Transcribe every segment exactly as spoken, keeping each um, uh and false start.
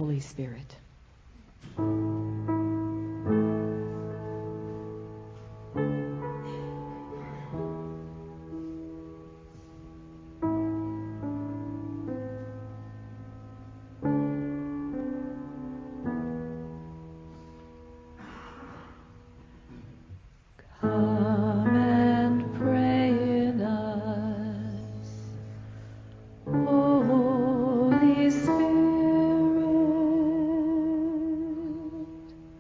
Holy Spirit. Come and pray in us, Holy Spirit.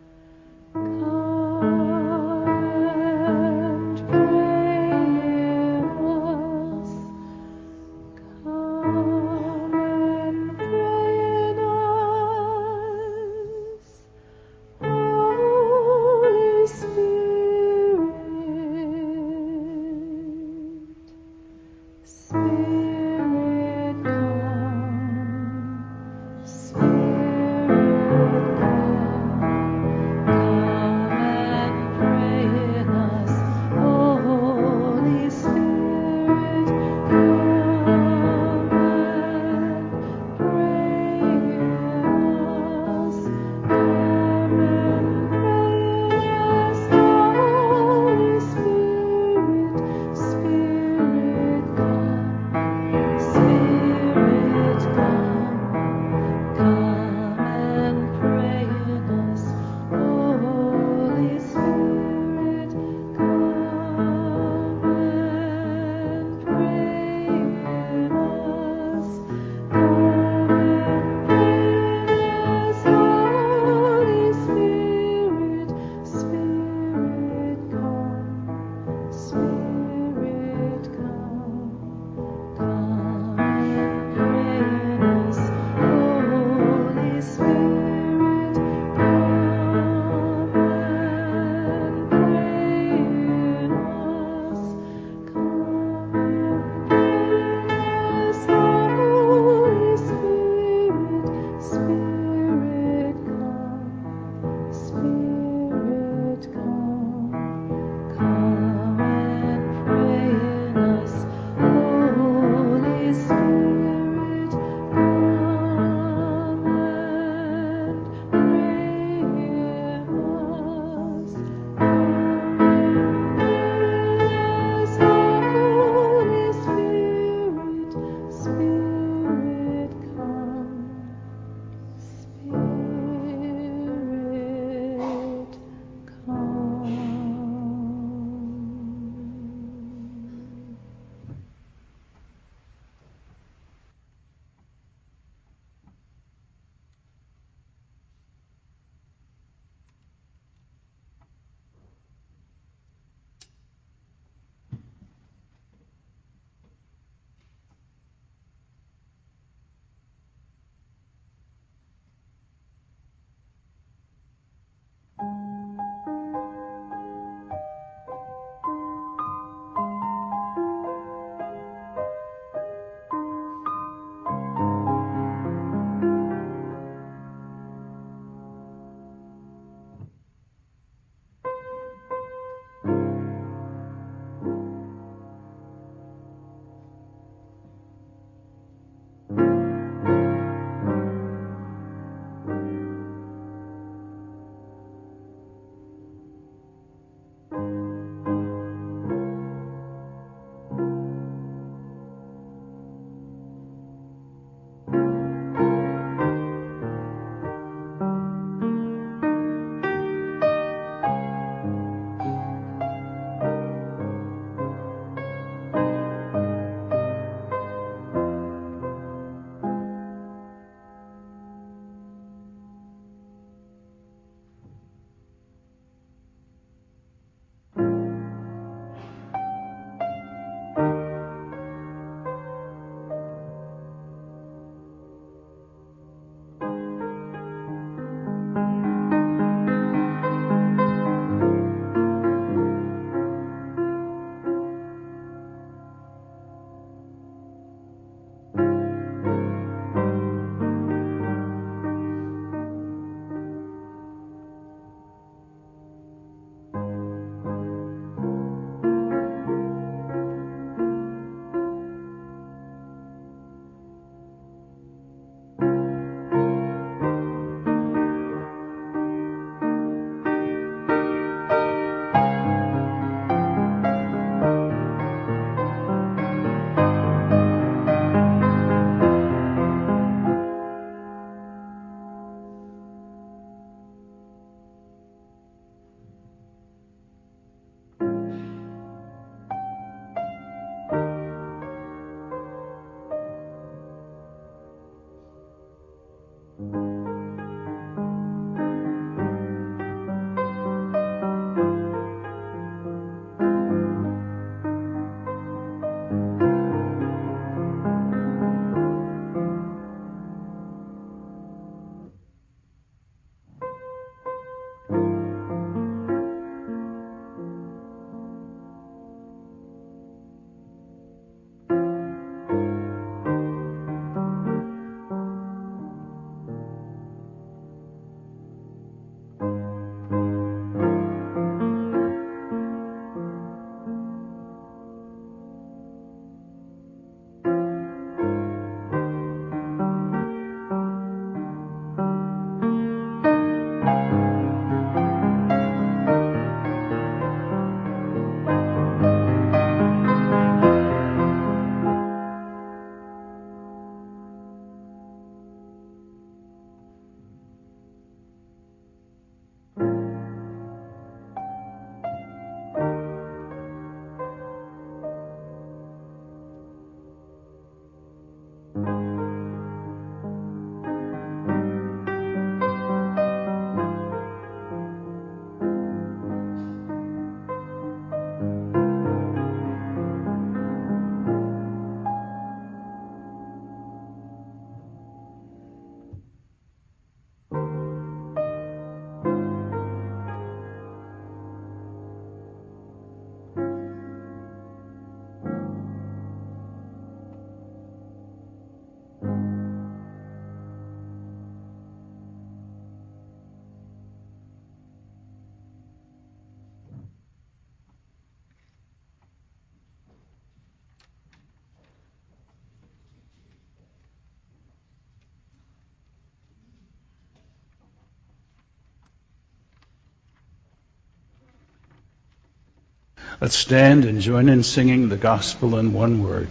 Let's stand and join in singing the gospel in one word.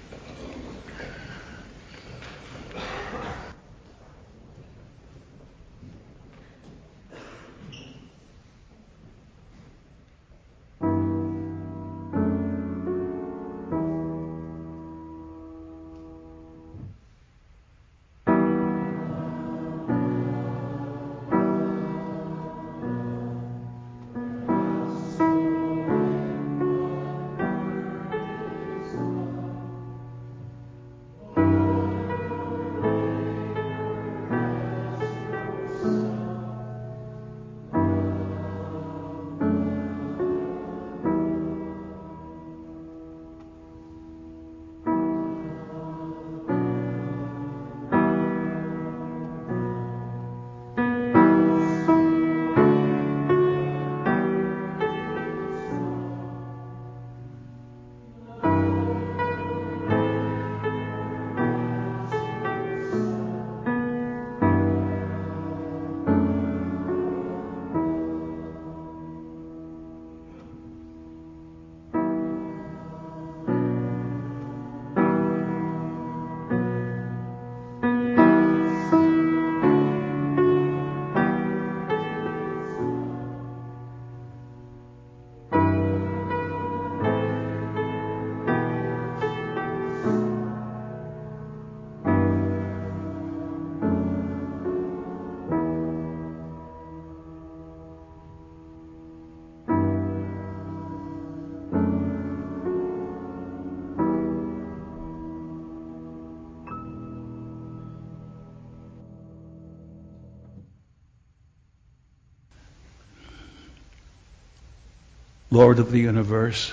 Lord of the universe,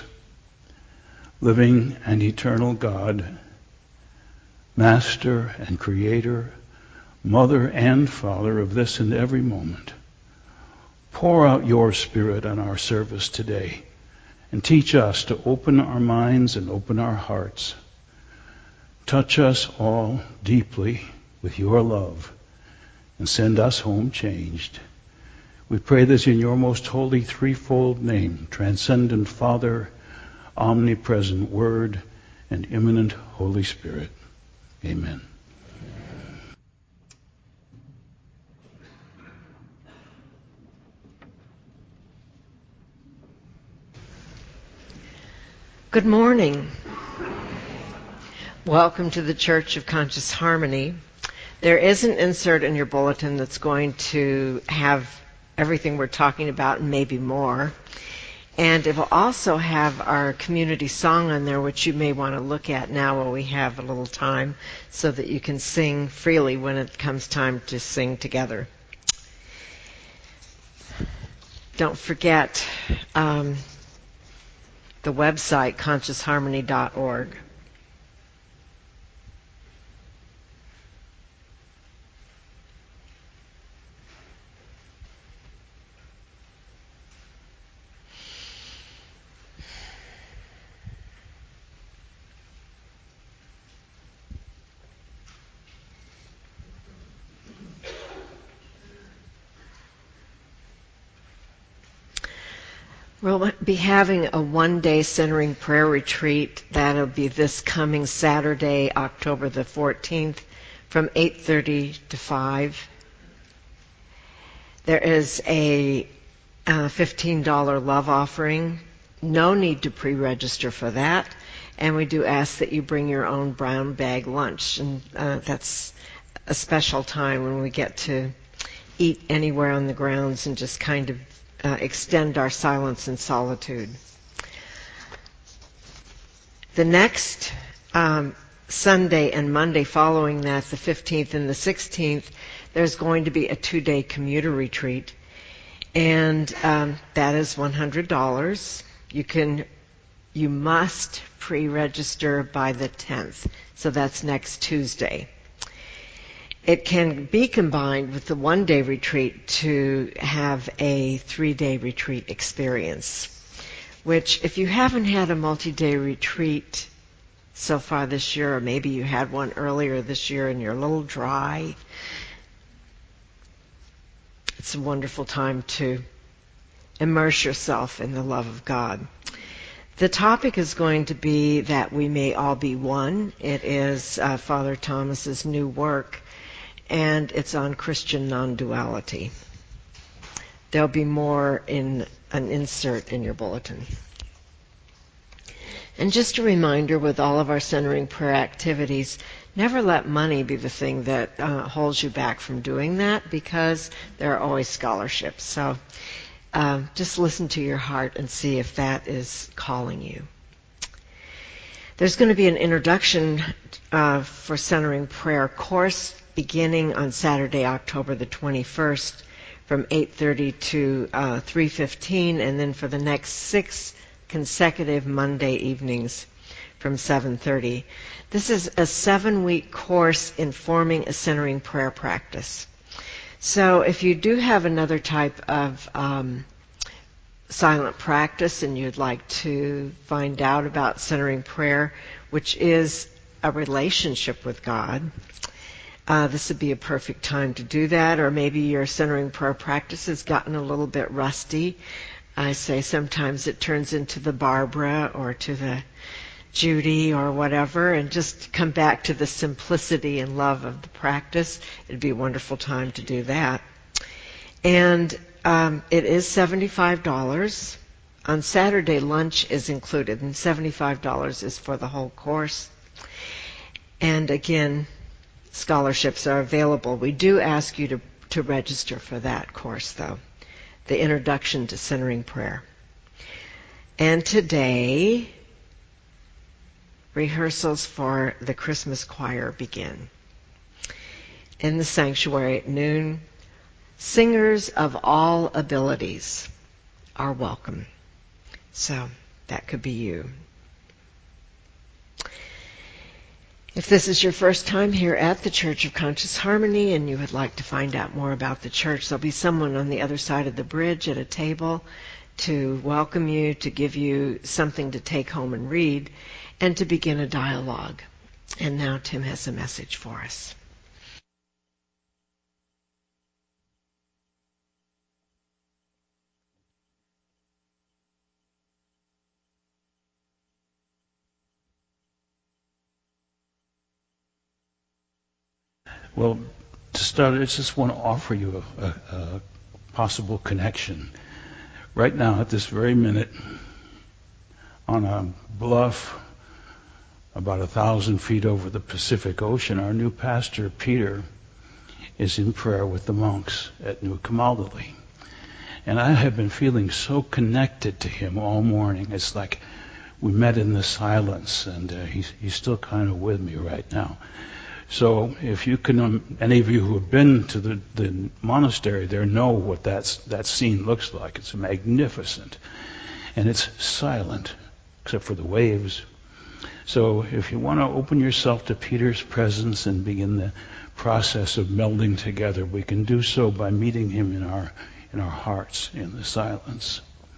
living and eternal God, Master and Creator, Mother and Father of this and every moment, pour out your Spirit on our service today and teach us to open our minds and open our hearts. Touch us all deeply with your love and send us home changed. We pray this in your most holy threefold name, transcendent Father, omnipresent Word, and immanent Holy Spirit. Amen. Good morning. Welcome to the Church of Conscious Harmony. There is an insert in your bulletin that's going to have everything we're talking about and maybe more. And it will also have our community song on there, which you may want to look at now while we have a little time so that you can sing freely when it comes time to sing together. Don't forget um, the website, conscious harmony dot org. We'll be having a one-day centering prayer retreat. That'll be this coming Saturday, October the fourteenth, from eight thirty to five. There is a uh, fifteen dollars love offering. No need to pre-register for that. And we do ask that you bring your own brown bag lunch. And uh, that's a special time when we get to eat anywhere on the grounds and just kind of Uh, extend our silence and solitude. The next um, Sunday and Monday following that, the fifteenth and the sixteenth, there's going to be a two-day commuter retreat, and um, that is one hundred dollars. You can, you must pre-register by the tenth, so that's next Tuesday. It can be combined with the one-day retreat to have a three-day retreat experience, which if you haven't had a multi-day retreat so far this year, or maybe you had one earlier this year and you're a little dry, it's a wonderful time to immerse yourself in the love of God. The topic is going to be that we may all be one. It is uh, Father Thomas's new work, and it's on Christian non-duality. There'll be more in an insert in your bulletin. And just a reminder, with all of our centering prayer activities, never let money be the thing that uh, holds you back from doing that, because there are always scholarships. So uh, just listen to your heart and see if that is calling you. There's going to be an introduction uh, for centering prayer course beginning on Saturday, October the twenty-first, from eight thirty to uh, three fifteen, and then for the next six consecutive Monday evenings from seven thirty. This is a seven-week course in forming a centering prayer practice. So if you do have another type of um, silent practice and you'd like to find out about centering prayer, which is a relationship with God, Uh, this would be a perfect time to do that. Or maybe your centering prayer practice has gotten a little bit rusty. I say sometimes it turns into the Barbara or to the Judy or whatever, and just come back to the simplicity and love of the practice. It'd be a wonderful time to do that. And um, it is seventy-five dollars. On Saturday, lunch is included, and seventy-five dollars is for the whole course. And again, scholarships are available. We do ask you to, to register for that course, though, the Introduction to Centering Prayer. And today, rehearsals for the Christmas choir begin. In the sanctuary at noon, singers of all abilities are welcome. So that could be you. If this is your first time here at the Church of Conscious Harmony and you would like to find out more about the church, there'll be someone on the other side of the bridge at a table to welcome you, to give you something to take home and read, and to begin a dialogue. And now Tim has a message for us. Well, to start, I just want to offer you a, a, a possible connection. Right now, at this very minute, on a bluff about a thousand feet over the Pacific Ocean, our new pastor, Peter, is in prayer with the monks at New Camaldoli. And I have been feeling so connected to him all morning. It's like we met in the silence, and uh, he's, he's still kind of with me right now. So if you can, um, any of you who have been to the, the monastery there know what that's, that scene looks like. It's magnificent. And it's silent, except for the waves. So if you want to open yourself to Peter's presence and begin the process of melding together, we can do so by meeting him in our, in our hearts, in the silence.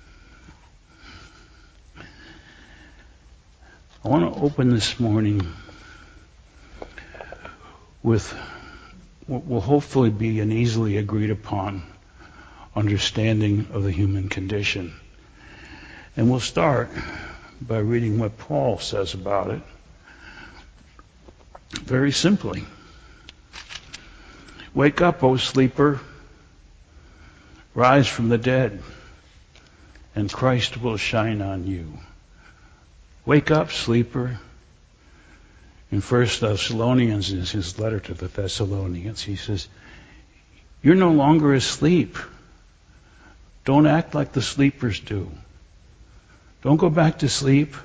I want to open this morning with what will hopefully be an easily agreed upon understanding of the human condition. And we'll start by reading what Paul says about it. Very simply. Wake up, O sleeper. Rise from the dead, and Christ will shine on you. Wake up, sleeper. In First Thessalonians, in his letter to the Thessalonians, he says, you're no longer asleep. Don't act like the sleepers do. Don't go back to sleep.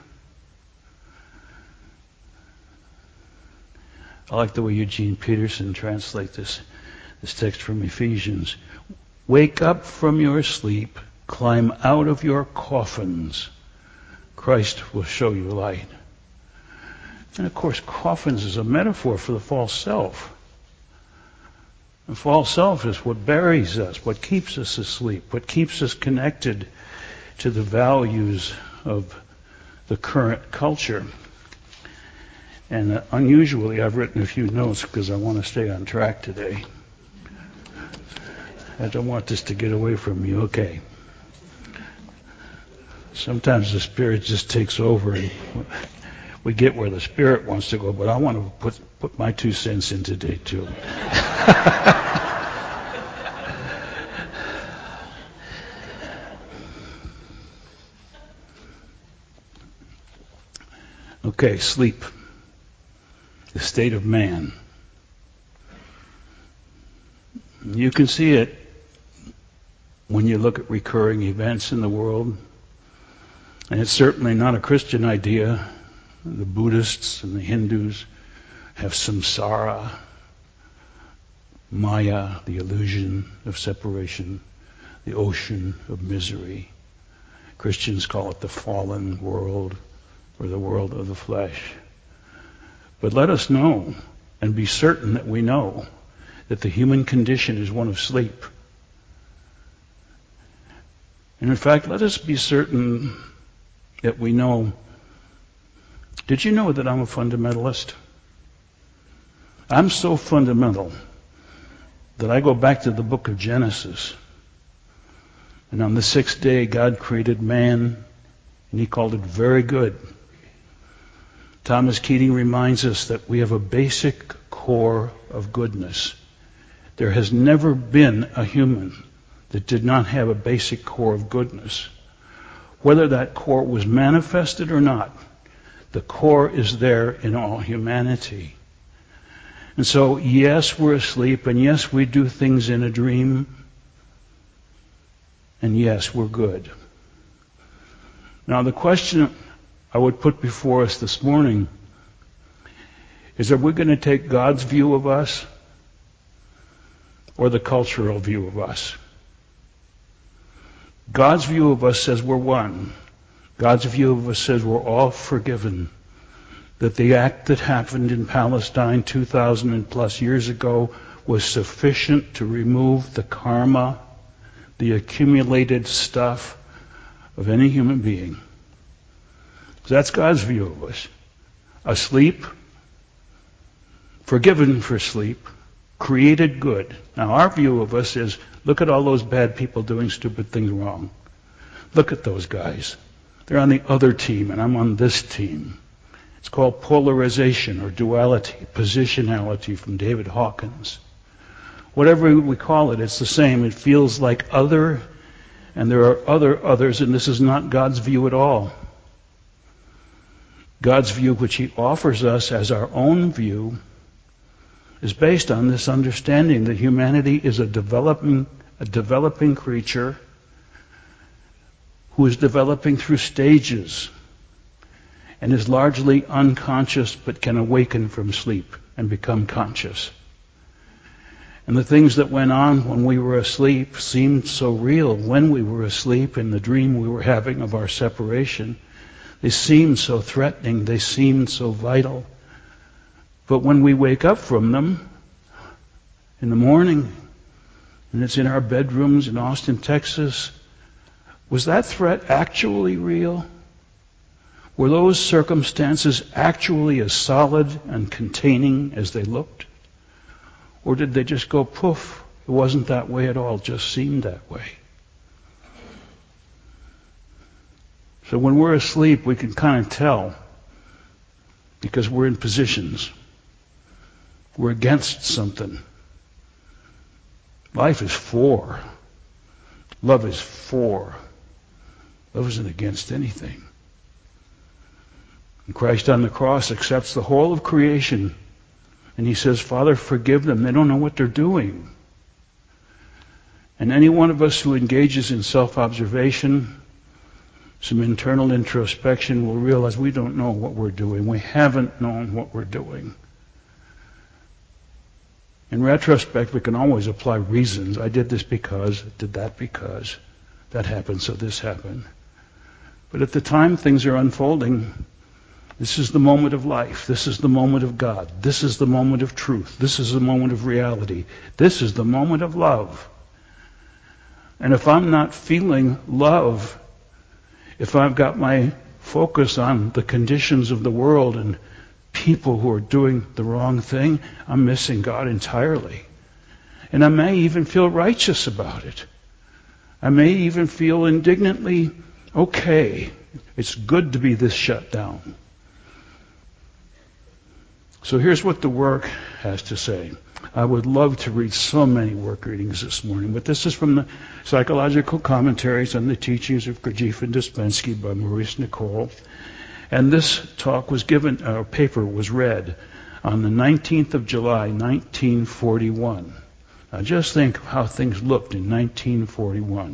I like the way Eugene Peterson translates this, this text from Ephesians. Wake up from your sleep, climb out of your coffins. Christ will show you light. And of course, coffins is a metaphor for the false self. The false self is what buries us, what keeps us asleep, what keeps us connected to the values of the current culture. And uh, unusually, I've written a few notes because I want to stay on track today. I don't want this to get away from me. Okay. Sometimes the Spirit just takes over and we get where the Spirit wants to go, but I want to put, put my two cents in today too. Okay, sleep. The state of man. You can see it when you look at recurring events in the world. And it's certainly not a Christian idea. The Buddhists and the Hindus have samsara, maya, the illusion of separation, the ocean of misery. Christians call it the fallen world or the world of the flesh. But let us know and be certain that we know that the human condition is one of sleep. And in fact, let us be certain that we know. Did you know that I'm a fundamentalist? I'm so fundamental that I go back to the book of Genesis. And on the sixth day, God created man, and He called it very good. Thomas Keating reminds us that we have a basic core of goodness. There has never been a human that did not have a basic core of goodness. Whether that core was manifested or not, the core is there in all humanity. And so, yes, we're asleep, and yes, we do things in a dream, and yes, we're good. Now, the question I would put before us this morning is, are we going to take God's view of us or the cultural view of us? God's view of us says we're one. God's view of us says we're all forgiven. That the act that happened in Palestine two thousand plus years ago was sufficient to remove the karma, the accumulated stuff of any human being. So that's God's view of us. Asleep, forgiven for sleep, created good. Now our view of us is, look at all those bad people doing stupid things wrong. Look at those guys. They're on the other team and I'm on this team. It's called polarization or duality, positionality from David Hawkins. Whatever we call it, it's the same. It feels like other, and there are other others, and this is not God's view at all. God's view, which He offers us as our own view, is based on this understanding that humanity is a developing, a developing creature who is developing through stages and is largely unconscious but can awaken from sleep and become conscious. And the things that went on when we were asleep seemed so real when we were asleep in the dream we were having of our separation. They seemed so threatening. They seemed so vital. But when we wake up from them in the morning, and it's in our bedrooms in Austin, Texas, was that threat actually real? Were those circumstances actually as solid and containing as they looked? Or did they just go poof? It wasn't that way at all, it just seemed that way. So when we're asleep, we can kind of tell because we're in positions. We're against something. Life is for. Love is for. Love isn't against anything. And Christ on the cross accepts the whole of creation. And He says, Father, forgive them. They don't know what they're doing. And any one of us who engages in self-observation, some internal introspection, will realize we don't know what we're doing. We haven't known what we're doing. In retrospect, we can always apply reasons. I did this because, did that because, that happened, so this happened. But at the time things are unfolding, this is the moment of life. This is the moment of God. This is the moment of truth. This is the moment of reality. This is the moment of love. And if I'm not feeling love, if I've got my focus on the conditions of the world and people who are doing the wrong thing, I'm missing God entirely. And I may even feel righteous about it. I may even feel indignantly Okay, it's good to be this shut down. So here's what the work has to say. I would love to read so many work readings this morning, but this is from the Psychological Commentaries on the Teachings of Gurdjieff and Ouspensky by Maurice Nicole. And this talk was given, uh, paper was read on the nineteenth of July, nineteen forty-one. Now just think how things looked in nineteen forty-one.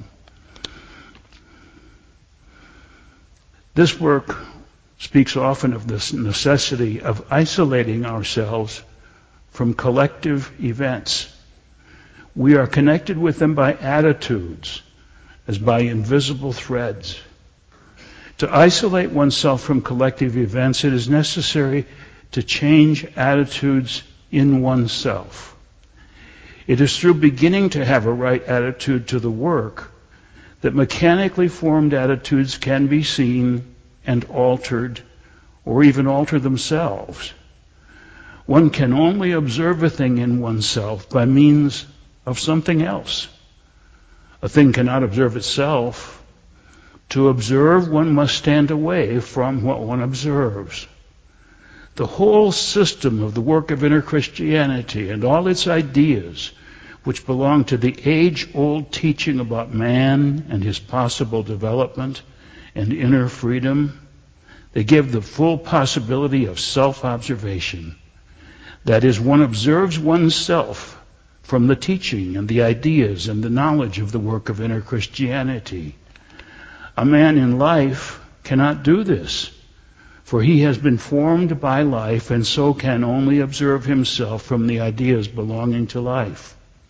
This work speaks often of this necessity of isolating ourselves from collective events. We are connected with them by attitudes, as by invisible threads. To isolate oneself from collective events, it is necessary to change attitudes in oneself. It is through beginning to have a right attitude to the work that mechanically formed attitudes can be seen and altered, or even alter themselves. One can only observe a thing in oneself by means of something else. A thing cannot observe itself. To observe, one must stand away from what one observes. The whole system of the work of inner Christianity and all its ideas, which belong to the age-old teaching about man and his possible development and inner freedom, they give the full possibility of self-observation. That is, one observes oneself from the teaching and the ideas and the knowledge of the work of inner Christianity. A man in life cannot do this, for he has been formed by life and so can only observe himself from the ideas belonging to life.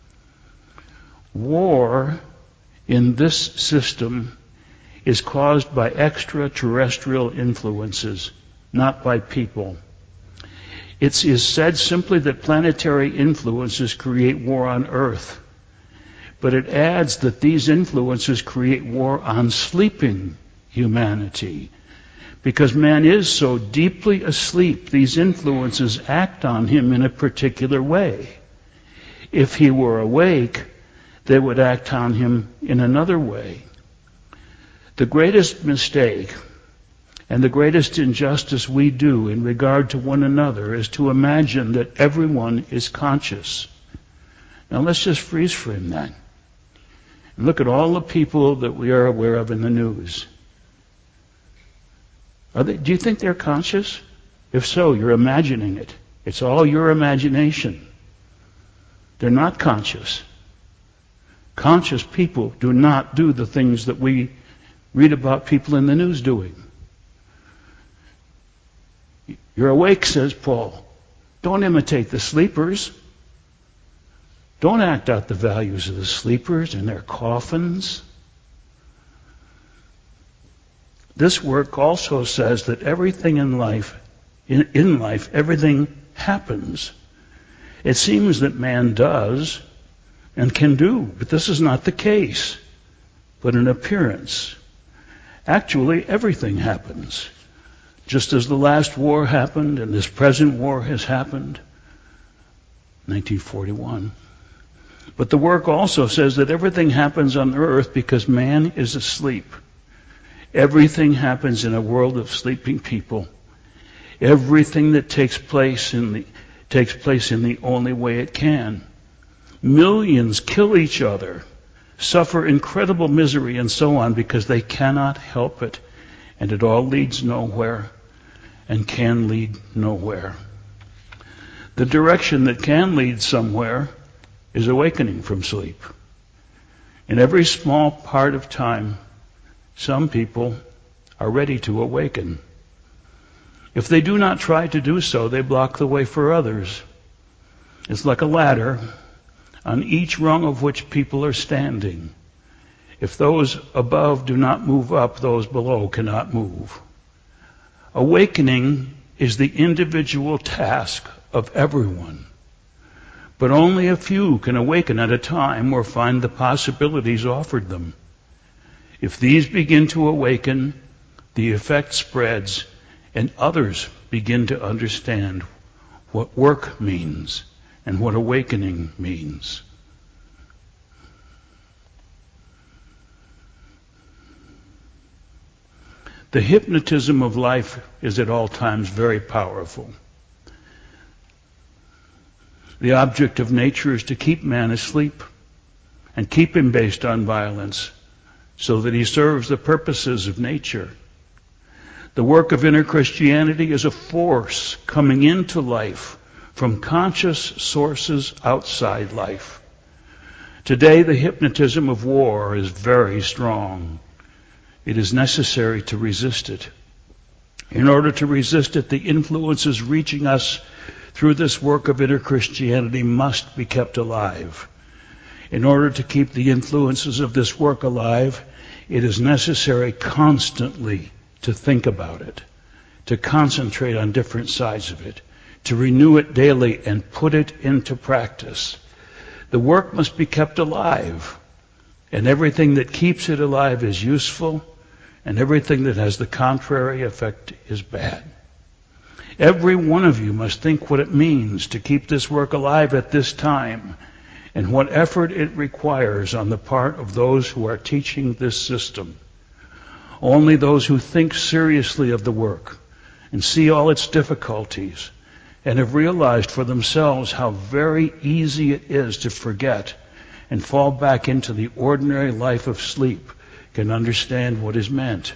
War in this system is caused by extraterrestrial influences, not by people. It is said simply that planetary influences create war on Earth. But it adds that these influences create war on sleeping humanity. Because man is so deeply asleep, these influences act on him in a particular way. If he were awake, they would act on him in another way. The greatest mistake and the greatest injustice we do in regard to one another is to imagine that everyone is conscious. Now let's just freeze frame that. And look at all the people that we are aware of in the news. Are they, do you think they're conscious? If so, you're imagining it. It's all your imagination. They're not conscious. Conscious people do not do the things that we read about people in the news doing. You're awake, says Paul. Don't imitate the sleepers. Don't act out the values of the sleepers in their coffins. This work also says that everything in life, in, in life, everything happens. It seems that man does and can do, but this is not the case, but an appearance. Actually, everything happens. Just as the last war happened and this present war has happened, nineteen forty-one. But the work also says that everything happens on earth because man is asleep. Everything happens in a world of sleeping people. Everything that takes place in the takes place in the only way it can. Millions kill each other, suffer incredible misery and so on because they cannot help it. And it all leads nowhere and can lead nowhere. The direction that can lead somewhere is awakening from sleep. In every small part of time, some people are ready to awaken. If they do not try to do so, they block the way for others. It's like a ladder on each rung of which people are standing. If those above do not move up, those below cannot move. Awakening is the individual task of everyone. But only a few can awaken at a time or find the possibilities offered them. If these begin to awaken, the effect spreads and others begin to understand what work means and what awakening means. The hypnotism of life is at all times very powerful. The object of nature is to keep man asleep and keep him based on violence so that he serves the purposes of nature. The work of inner Christianity is a force coming into life from conscious sources outside life. Today, the hypnotism of war is very strong. It is necessary to resist it. In order to resist it, the influences reaching us through this work of inner Christianity must be kept alive. In order to keep the influences of this work alive, it is necessary constantly to think about it, to concentrate on different sides of it, to renew it daily and put it into practice. The work must be kept alive, and everything that keeps it alive is useful, and everything that has the contrary effect is bad. Every one of you must think what it means to keep this work alive at this time, and what effort it requires on the part of those who are teaching this system. Only those who think seriously of the work and see all its difficulties and have realized for themselves how very easy it is to forget and fall back into the ordinary life of sleep can understand what is meant.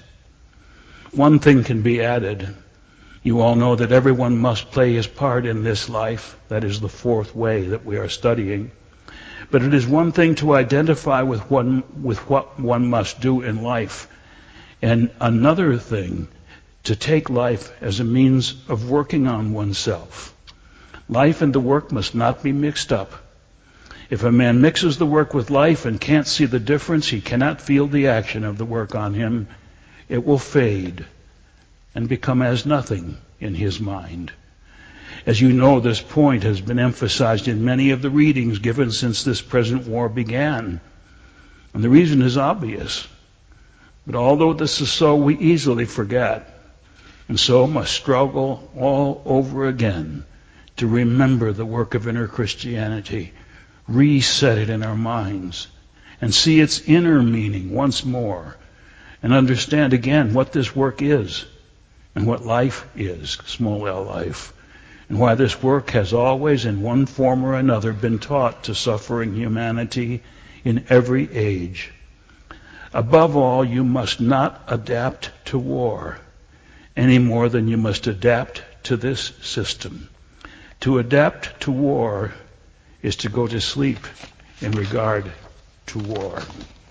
One thing can be added. You all know that everyone must play his part in this life. That is the fourth way that we are studying. But it is one thing to identify with one, with what one must do in life, and another thing to take life as a means of working on oneself. Life and the work must not be mixed up. If a man mixes the work with life and can't see the difference, he cannot feel the action of the work on him. It will fade and become as nothing in his mind. As you know, this point has been emphasized in many of the readings given since this present war began. And the reason is obvious. But although this is so, we easily forget, and so must struggle all over again to remember the work of inner Christianity, reset it in our minds, and see its inner meaning once more, and understand again what this work is, and what life is, small l life, and why this work has always in one form or another been taught to suffering humanity in every age. Above all, you must not adapt to war any more than you must adapt to this system. To adapt to war is to go to sleep in regard to war.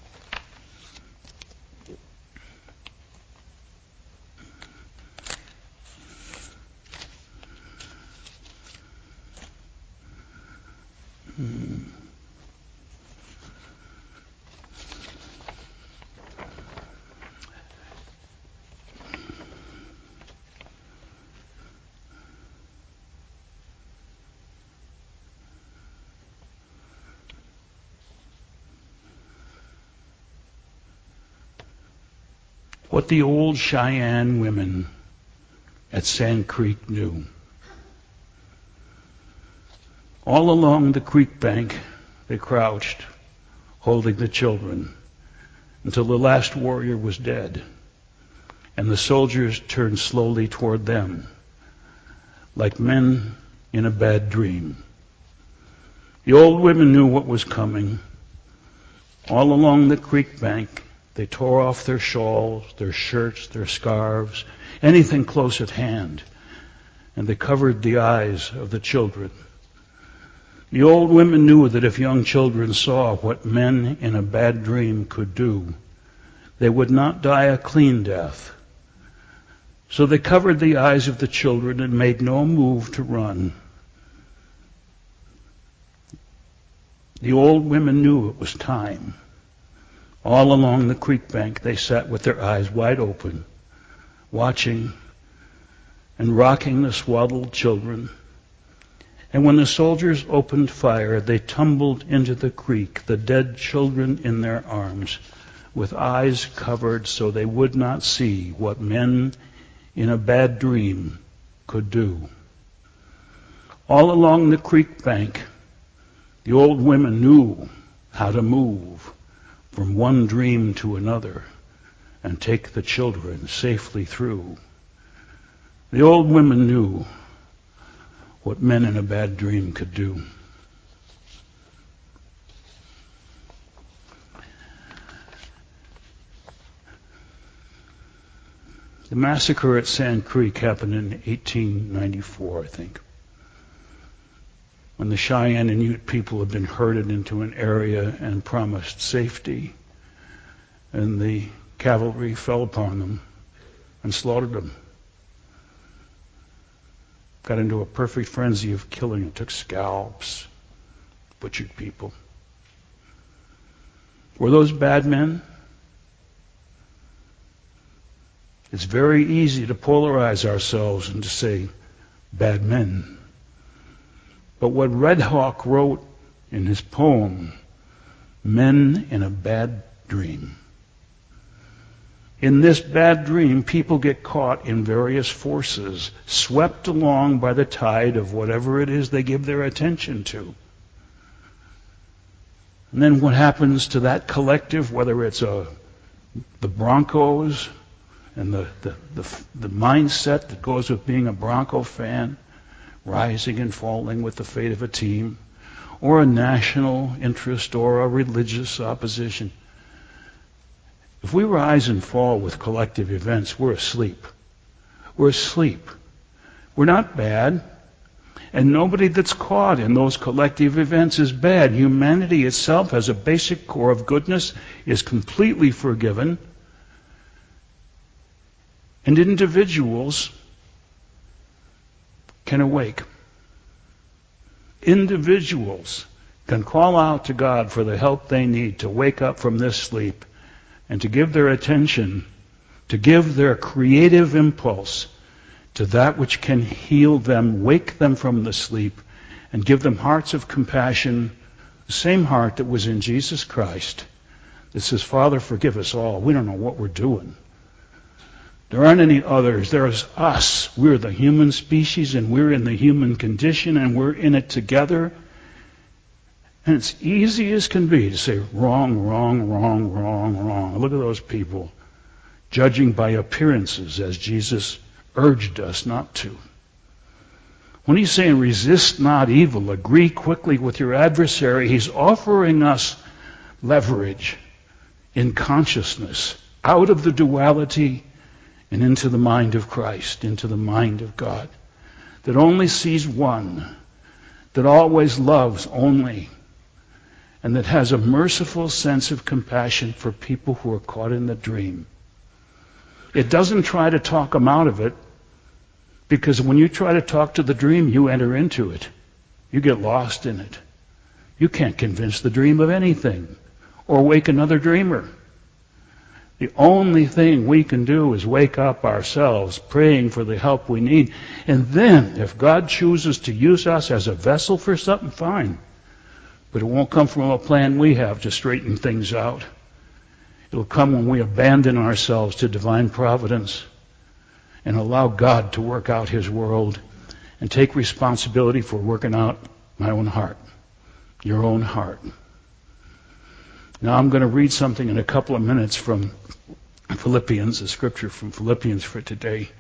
Hmm. What the old Cheyenne women at Sand Creek knew. All along the creek bank, they crouched, holding the children, until the last warrior was dead, and the soldiers turned slowly toward them, like men in a bad dream. The old women knew what was coming. All along the creek bank, they tore off their shawls, their shirts, their scarves, anything close at hand, and they covered the eyes of the children. The old women knew that if young children saw what men in a bad dream could do, they would not die a clean death. So they covered the eyes of the children and made no move to run. The old women knew it was time. All along the creek bank, they sat with their eyes wide open, watching and rocking the swaddled children. And when the soldiers opened fire, they tumbled into the creek, the dead children in their arms, with eyes covered so they would not see what men in a bad dream could do. All along the creek bank, the old women knew how to move from one dream to another. and take the children safely through. The old women knew what men in a bad dream could do. The massacre at Sand Creek happened in eighteen ninety-four, I think, when the Cheyenne and Ute people had been herded into an area and promised safety, and the cavalry fell upon them and slaughtered them. Got into a perfect frenzy of killing. It took scalps, butchered people. Were those bad men? It's very easy to polarize ourselves and to say, bad men. But what Red Hawk wrote in his poem, Men in a Bad Dream. In this bad dream, people get caught in various forces, swept along by the tide of whatever it is they give their attention to. And then what happens to that collective, whether it's a, the Broncos, and the, the, the, the mindset that goes with being a Bronco fan, rising and falling with the fate of a team, or a national interest or a religious opposition. If we rise and fall with collective events, we're asleep. We're asleep. We're not bad. And nobody that's caught in those collective events is bad. Humanity itself has a basic core of goodness, is completely forgiven. And individuals can awake. Individuals can call out to God for the help they need to wake up from this sleep and to give their attention, to give their creative impulse to that which can heal them, wake them from the sleep, and give them hearts of compassion, the same heart that was in Jesus Christ, that says, Father, forgive us all. We don't know what we're doing. There aren't any others. There's us. We're the human species, and we're in the human condition, and we're in it together. And it's easy as can be to say, wrong, wrong, wrong, wrong, wrong. Look at those people judging by appearances, as Jesus urged us not to. When he's saying resist not evil, agree quickly with your adversary, he's offering us leverage in consciousness out of the duality and into the mind of Christ, into the mind of God, that only sees one, that always loves only, and that has a merciful sense of compassion for people who are caught in the dream. It doesn't try to talk them out of it, because when you try to talk to the dream, you enter into it. You get lost in it. You can't convince the dream of anything or wake another dreamer. The only thing we can do is wake up ourselves, praying for the help we need. And then, if God chooses to use us as a vessel for something, fine. But it won't come from a plan we have to straighten things out. It'll come when we abandon ourselves to divine providence and allow God to work out his world and take responsibility for working out my own heart, your own heart. Now I'm going to read something in a couple of minutes from Philippians, a scripture from Philippians for today.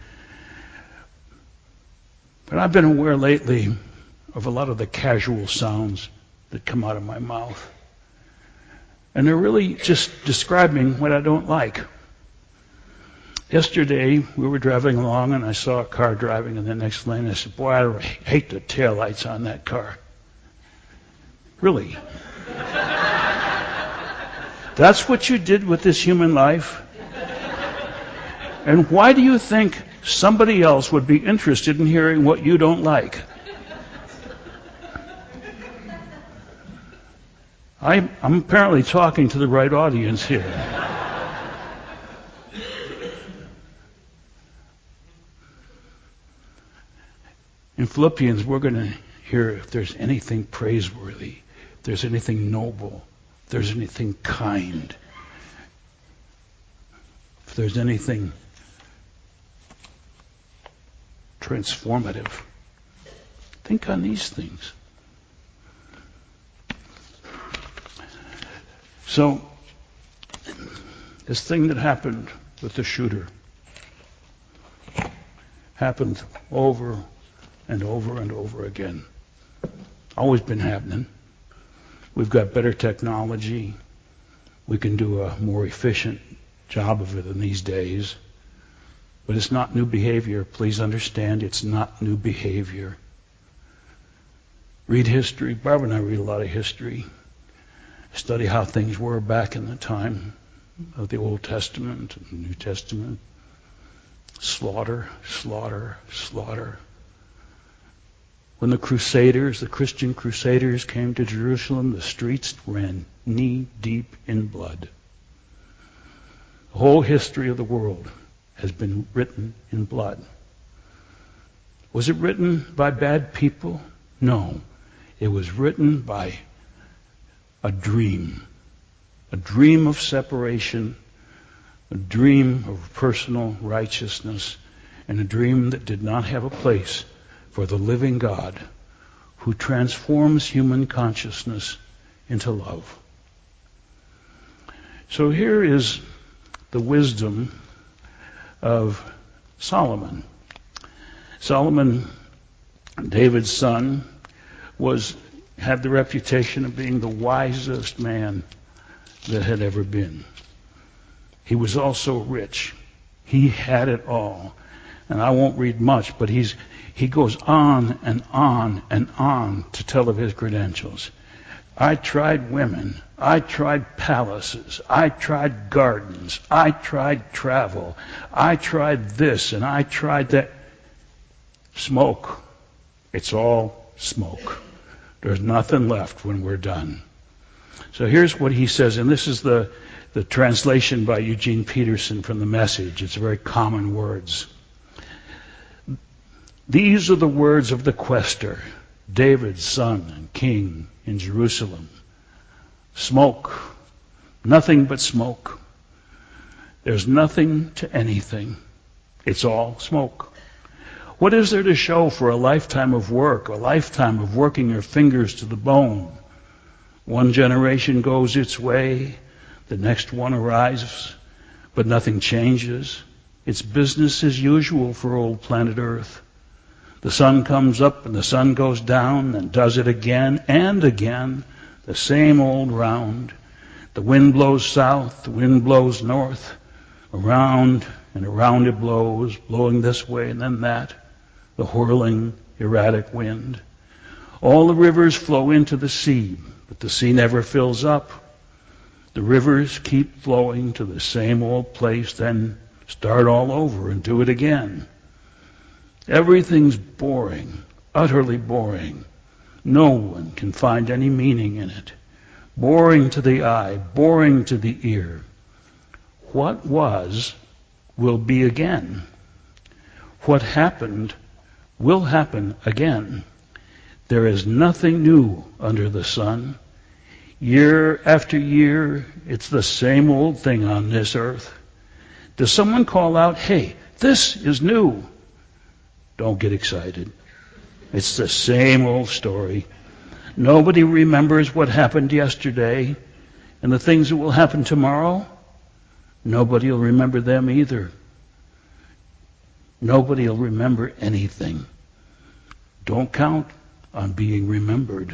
But I've been aware lately of a lot of the casual sounds that come out of my mouth. And they're really just describing what I don't like. Yesterday, we were driving along and I saw a car driving in the next lane. I said, boy, I hate the taillights on that car. Really? That's what you did with this human life? And why do you think somebody else would be interested in hearing what you don't like? I'm, I'm apparently talking to the right audience here. In Philippians, we're going to hear if there's anything praiseworthy, if there's anything noble, if there's anything kind, if there's anything transformative. Think on these things. So, this thing that happened with the shooter. Happened over and over and over again. Always been happening. We've got better technology. We can do a more efficient job of it in these days. But it's not new behavior. Please understand, it's not new behavior. Read history. Barbara and I read a lot of history. Study how things were back in the time of the Old Testament and the New Testament. Slaughter, slaughter, slaughter. When the Crusaders, the Christian Crusaders, came to Jerusalem, the streets ran knee-deep in blood. The whole history of the world has been written in blood. Was it written by bad people? No. It was written by a dream. A dream of separation, a dream of personal righteousness, and a dream that did not have a place for the living God who transforms human consciousness into love. So here is the wisdom of Solomon. Solomon, David's son, was had the reputation of being the wisest man that had ever been. He was also rich. He had it all. And I won't read much, but he's he goes on and on and on to tell of his credentials. I tried women. I tried palaces. I tried gardens. I tried travel. I tried this and I tried that. Smoke. It's all smoke. There's nothing left when we're done. So here's what he says, and this is the, the translation by Eugene Peterson from the Message. It's very common words. These are the words of the quester, David's son and king in Jerusalem. Smoke. Nothing but smoke. There's nothing to anything. It's all smoke. What is there to show for a lifetime of work, a lifetime of working your fingers to the bone? One generation goes its way, the next one arrives, but nothing changes. It's business as usual for old planet Earth. The sun comes up and the sun goes down and does it again and again, the same old round. The wind blows south, the wind blows north, around and around it blows, blowing this way and then that. The whirling, erratic wind. All the rivers flow into the sea, but the sea never fills up. The rivers keep flowing to the same old place, then start all over and do it again. Everything's boring, utterly boring. No one can find any meaning in it. Boring to the eye, boring to the ear. What was will be again. What happened will happen again. There is nothing new under the sun. Year after year, it's the same old thing on this earth. Does someone call out, hey, this is new? Don't get excited. It's the same old story. Nobody remembers what happened yesterday, and the things that will happen tomorrow, nobody will remember them either. Nobody will remember anything. Don't count on being remembered.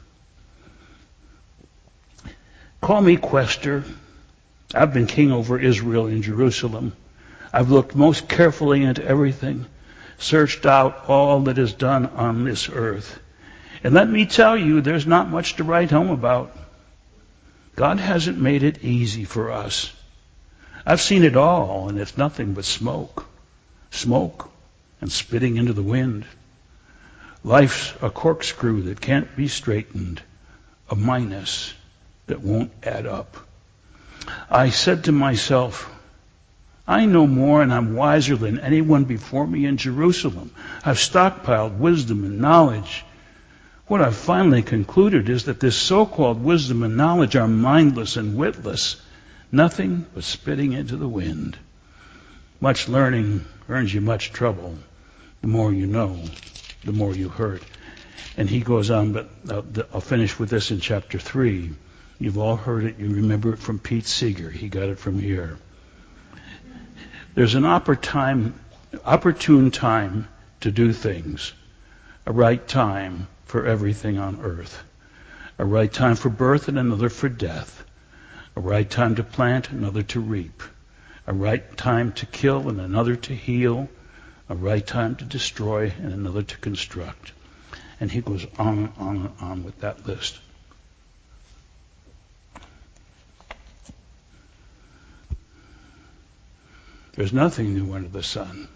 Call me quester. I've been king over Israel in Jerusalem. I've looked most carefully into everything, searched out all that is done on this earth. And let me tell you, there's not much to write home about. God hasn't made it easy for us. I've seen it all, and it's nothing but smoke. Smoke and spitting into the wind. Life's a corkscrew that can't be straightened, a minus that won't add up. I said to myself, I know more and I'm wiser than anyone before me in Jerusalem. I've stockpiled wisdom and knowledge. What I've finally concluded is that this so-called wisdom and knowledge are mindless and witless, nothing but spitting into the wind. Much learning earns you much trouble. The more you know, the more you hurt. And he goes on, but I'll finish with this in chapter three. You've all heard it. You remember it from Pete Seeger. He got it from here. There's an opportune, opportune time to do things, a right time for everything on earth, a right time for birth and another for death, a right time to plant, another to reap, a right time to kill and another to heal, a right time to destroy and another to construct. And he goes on and on and on with that list. There's nothing new under the sun.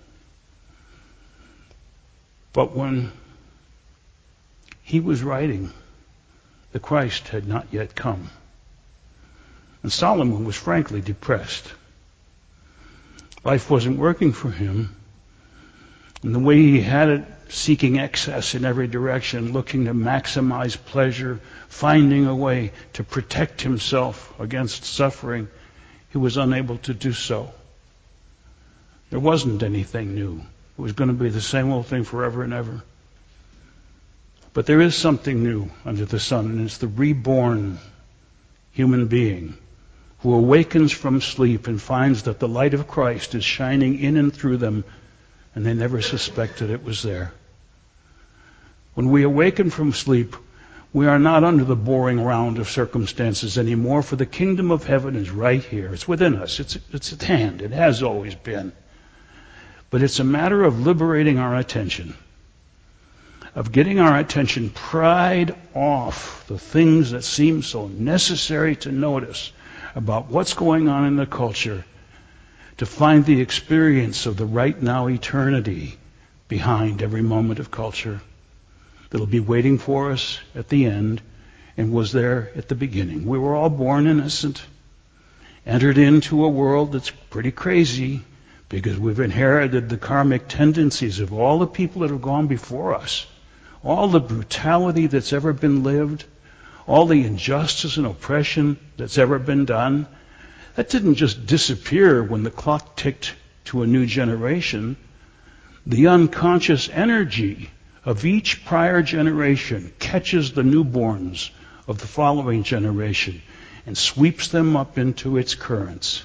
But when he was writing, the Christ had not yet come. And Solomon was frankly depressed. Life wasn't working for him. And the way he had it, seeking excess in every direction, looking to maximize pleasure, finding a way to protect himself against suffering, he was unable to do so. There wasn't anything new. It was going to be the same old thing forever and ever. But there is something new under the sun, and it's the reborn human being who awakens from sleep and finds that the light of Christ is shining in and through them, and they never suspected it was there. When we awaken from sleep, we are not under the boring round of circumstances anymore, for the kingdom of heaven is right here. It's within us. It's, it's at hand. It has always been. But it's a matter of liberating our attention, of getting our attention pried off the things that seem so necessary to notice about what's going on in the culture, to find the experience of the right now eternity behind every moment of culture that'll be waiting for us at the end and was there at the beginning. We were all born innocent, entered into a world that's pretty crazy because we've inherited the karmic tendencies of all the people that have gone before us, all the brutality that's ever been lived, all the injustice and oppression that's ever been done. That didn't just disappear when the clock ticked to a new generation. The unconscious energy of each prior generation catches the newborns of the following generation and sweeps them up into its currents.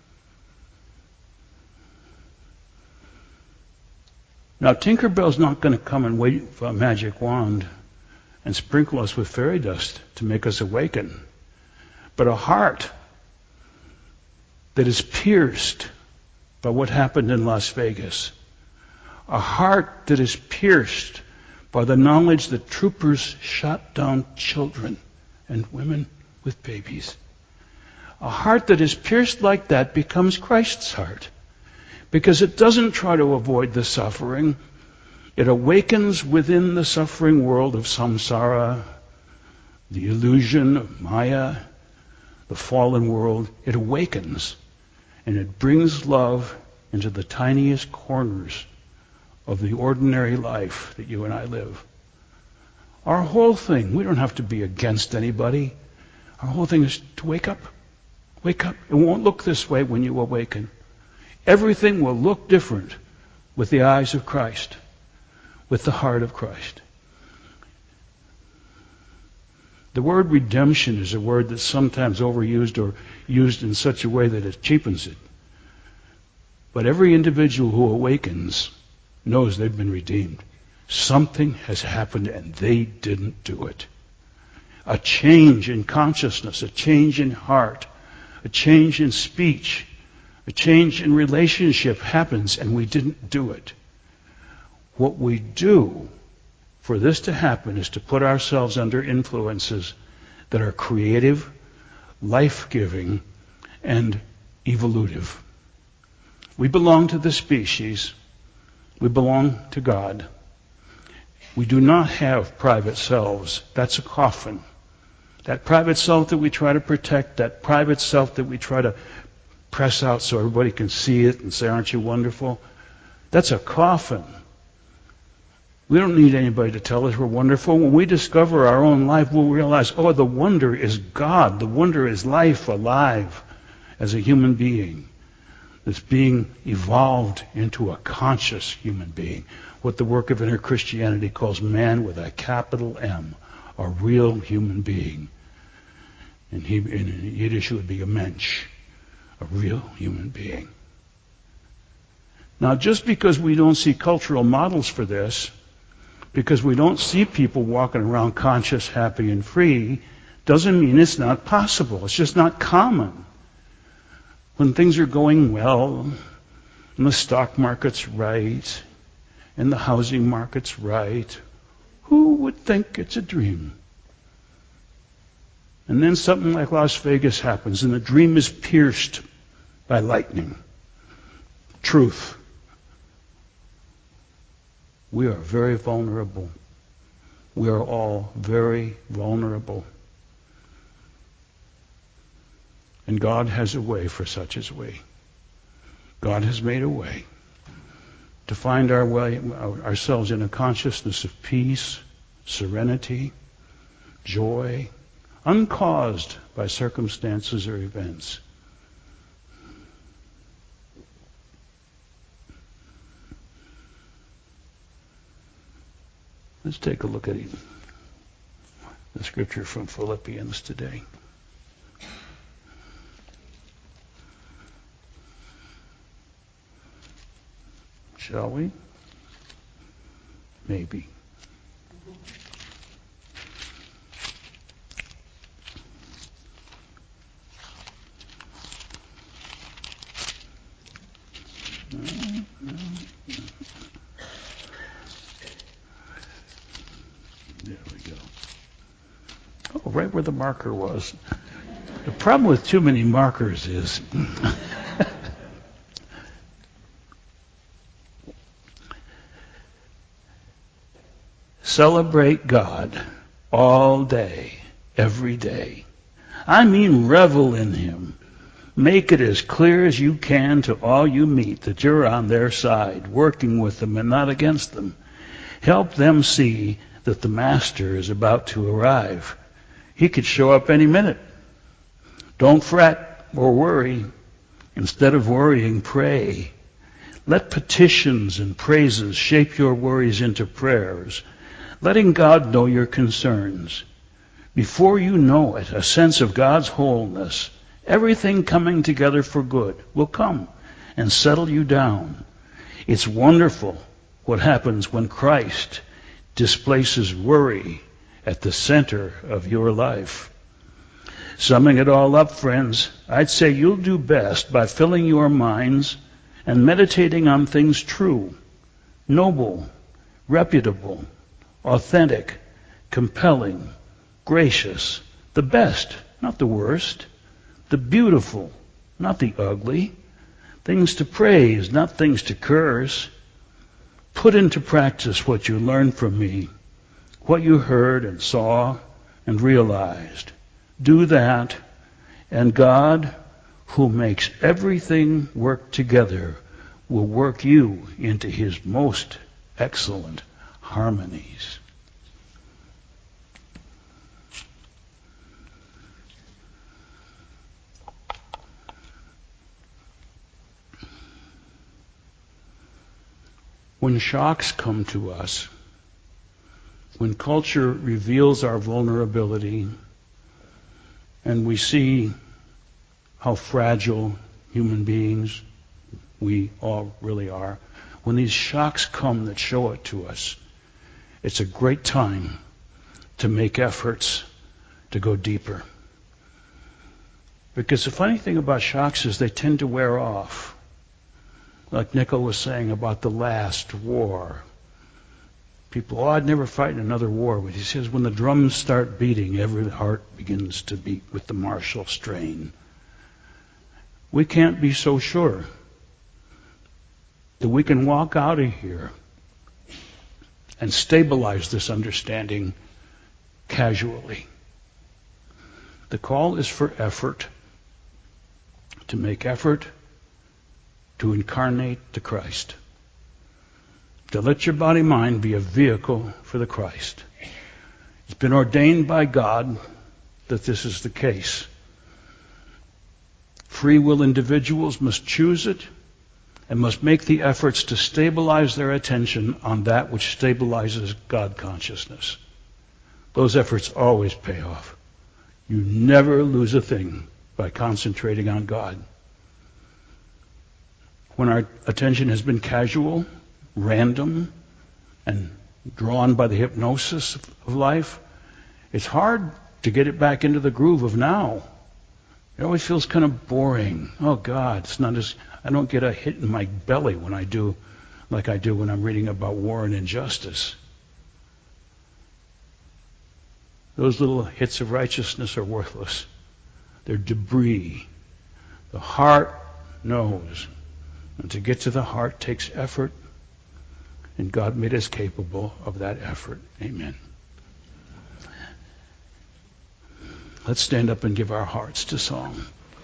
Now, Tinkerbell's not going to come and wait for a magic wand and sprinkle us with fairy dust to make us awaken. But a heart that is pierced by what happened in Las Vegas, a heart that is pierced by the knowledge that troopers shot down children and women with babies. A heart that is pierced like that becomes Christ's heart, because it doesn't try to avoid the suffering. It awakens within the suffering world of samsara, the illusion of Maya, the fallen world. It awakens, and it brings love into the tiniest corners of the ordinary life that you and I live. Our whole thing, we don't have to be against anybody. Our whole thing is to wake up. Wake up. It won't look this way when you awaken. Everything will look different with the eyes of Christ, with the heart of Christ. The word redemption is a word that's sometimes overused or used in such a way that it cheapens it. But every individual who awakens knows they've been redeemed. Something has happened and they didn't do it. A change in consciousness, a change in heart, a change in speech, a change in relationship happens and we didn't do it. What we do for this to happen is to put ourselves under influences that are creative, life-giving, and evolutive. We belong to the species. We belong to God. We do not have private selves. That's a coffin. That private self that we try to protect, that private self that we try to press out so everybody can see it and say, aren't you wonderful? That's a coffin. We don't need anybody to tell us we're wonderful. When we discover our own life, we'll realize, oh, the wonder is God. The wonder is life alive as a human being that's being evolved into a conscious human being. What the work of inner Christianity calls man with a capital M, a real human being. In, Hebrew, in Yiddish, it would be a mensch, a real human being. Now, just because we don't see cultural models for this, because we don't see people walking around conscious, happy, and free, doesn't mean it's not possible. It's just not common. When things are going well, and the stock market's right, and the housing market's right, who would think it's a dream? And then something like Las Vegas happens, and the dream is pierced by lightning. Truth. We are very vulnerable. We are all very vulnerable. And God has a way for such as we. God has made a way to find our way, ourselves in a consciousness of peace, serenity, joy, uncaused by circumstances or events. Let's take a look at the scripture from Philippians today. Shall we? Maybe. There we go. Oh, right where the marker was. The problem with too many markers is celebrate God all day, every day. I mean, revel in Him. Make it as clear as you can to all you meet that you're on their side, working with them and not against them. Help them see that the Master is about to arrive. He could show up any minute. Don't fret or worry. Instead of worrying, pray. Let petitions and praises shape your worries into prayers, letting God know your concerns. Before you know it, a sense of God's wholeness, everything coming together for good, will come and settle you down. It's wonderful what happens when Christ displaces worry at the center of your life. Summing it all up, friends, I'd say you'll do best by filling your minds and meditating on things true, noble, reputable, authentic, compelling, gracious, the best, not the worst, the beautiful, not the ugly, things to praise, not things to curse. Put into practice what you learned from me, what you heard and saw and realized. Do that, and God, who makes everything work together, will work you into His most excellent harmonies. When shocks come to us, when culture reveals our vulnerability, and we see how fragile human beings we all really are, when these shocks come that show it to us, it's a great time to make efforts to go deeper. Because the funny thing about shocks is they tend to wear off. Like Nickel was saying about the last war. People, oh, I'd never fight in another war. But he says when the drums start beating, every heart begins to beat with the martial strain. We can't be so sure that we can walk out of here and stabilize this understanding casually. The call is for effort, to make effort to incarnate the Christ, to let your body-mind be a vehicle for the Christ. It's been ordained by God that this is the case. Free will individuals must choose it and must make the efforts to stabilize their attention on that which stabilizes God consciousness. Those efforts always pay off. You never lose a thing by concentrating on God. when our attention has been casual, random, and drawn by the hypnosis of life, it's hard to get it back into the groove of now. It always feels kind of boring. Oh God, it's not as, I don't get a hit in my belly when I do, like I do when I'm reading about war and injustice. Those little hits of righteousness are worthless. They're debris. The heart knows. And to get to the heart takes effort. And God made us capable of that effort. Amen. Let's stand up and give our hearts to song.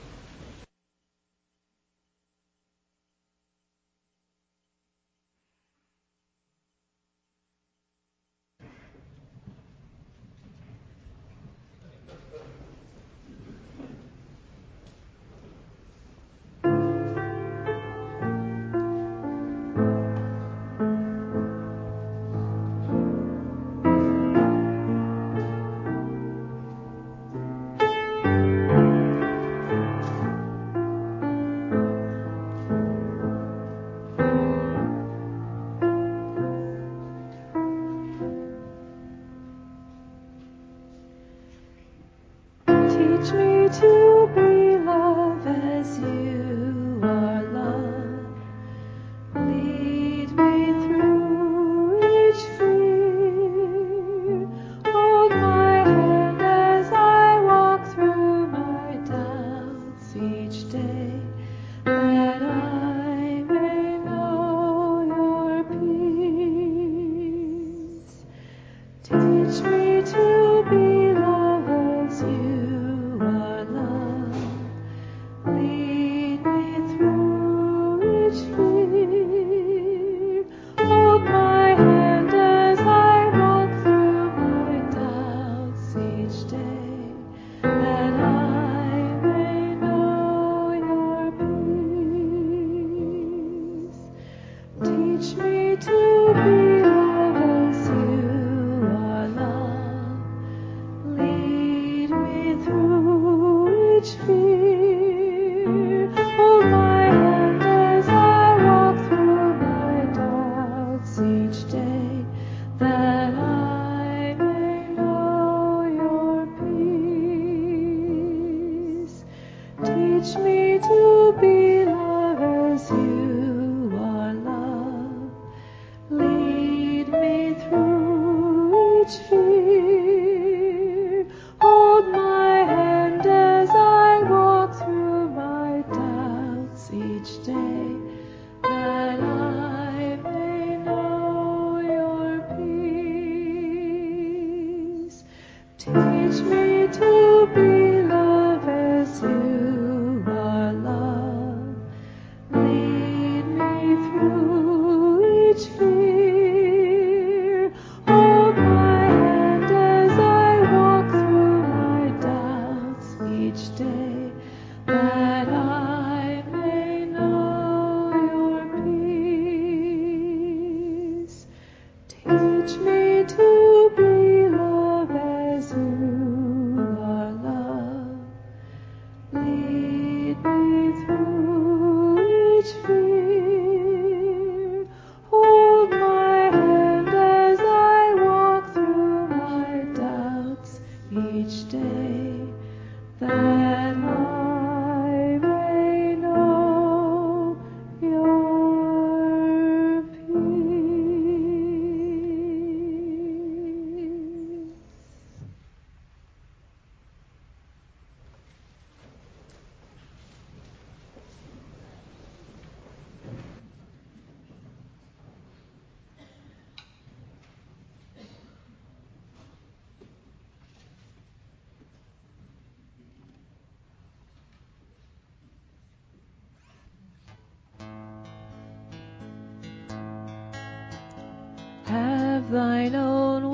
Have thine own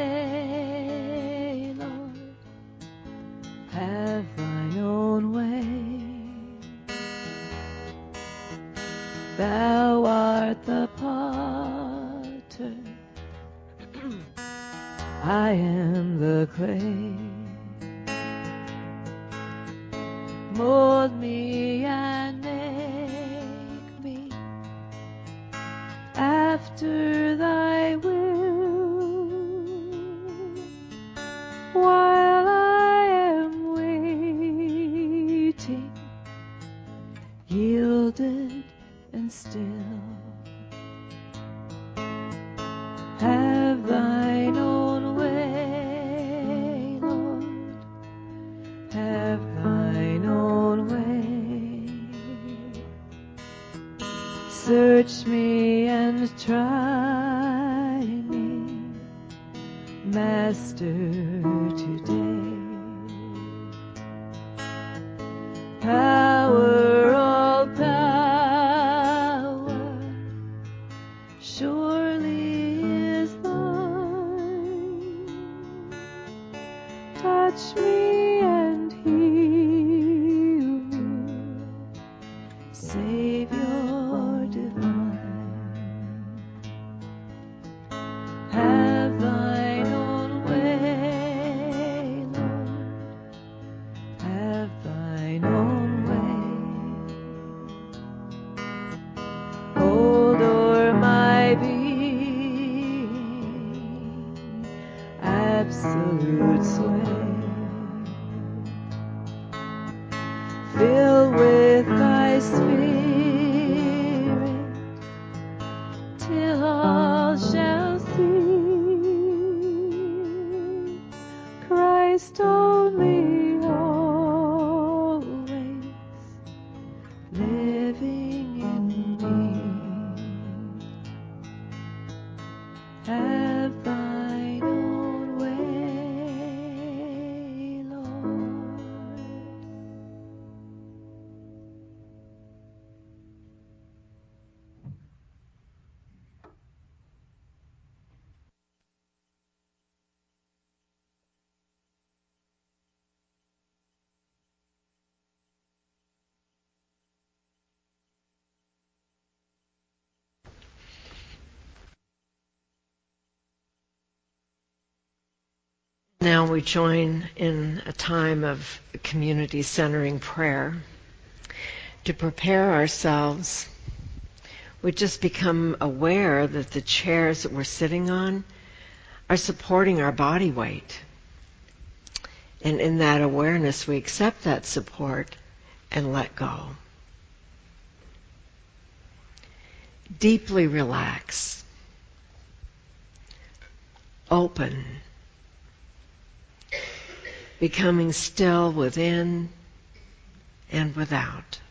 way, Lord. Have thine own way. Thou art the potter, I am the clay. Mold me and make me after thy will, while I am waiting, yielded and still. Have thine own way, Lord, have thine own way. Search me and try me, Master, today. Power, all power, surely is thine. Touch me and heal me, Savior divine. Have thine own way, Lord, have thine own way. Hold o'er my being absolute sway. Fill with thy Spirit till all shall see Christ only, always living in me. Have thine own way, Lord. Now we join in a time of community centering prayer. To prepare ourselves, we just become aware that the chairs that we're sitting on are supporting our body weight. And in that awareness, we accept that support and let go. Deeply relax. Open. Becoming still within and without.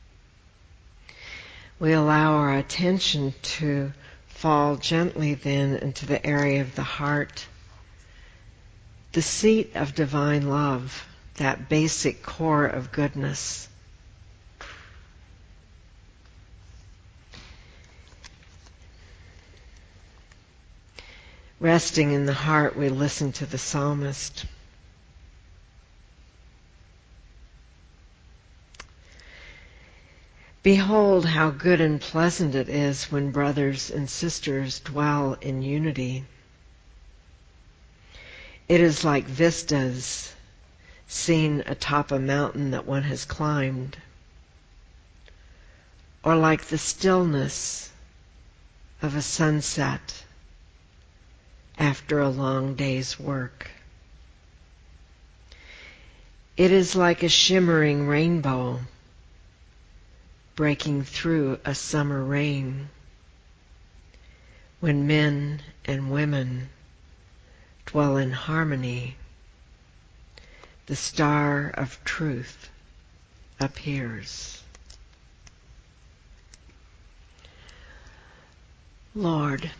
We allow our attention to fall gently then into the area of the heart, the seat of divine love, that basic core of goodness. Resting in the heart, we listen to the psalmist. Behold how good and pleasant it is when brothers and sisters dwell in unity. It is like vistas seen atop a mountain that one has climbed, or like the stillness of a sunset after a long day's work. It is like a shimmering rainbow breaking through a summer rain, when men and women dwell in harmony, the star of truth appears. Lord,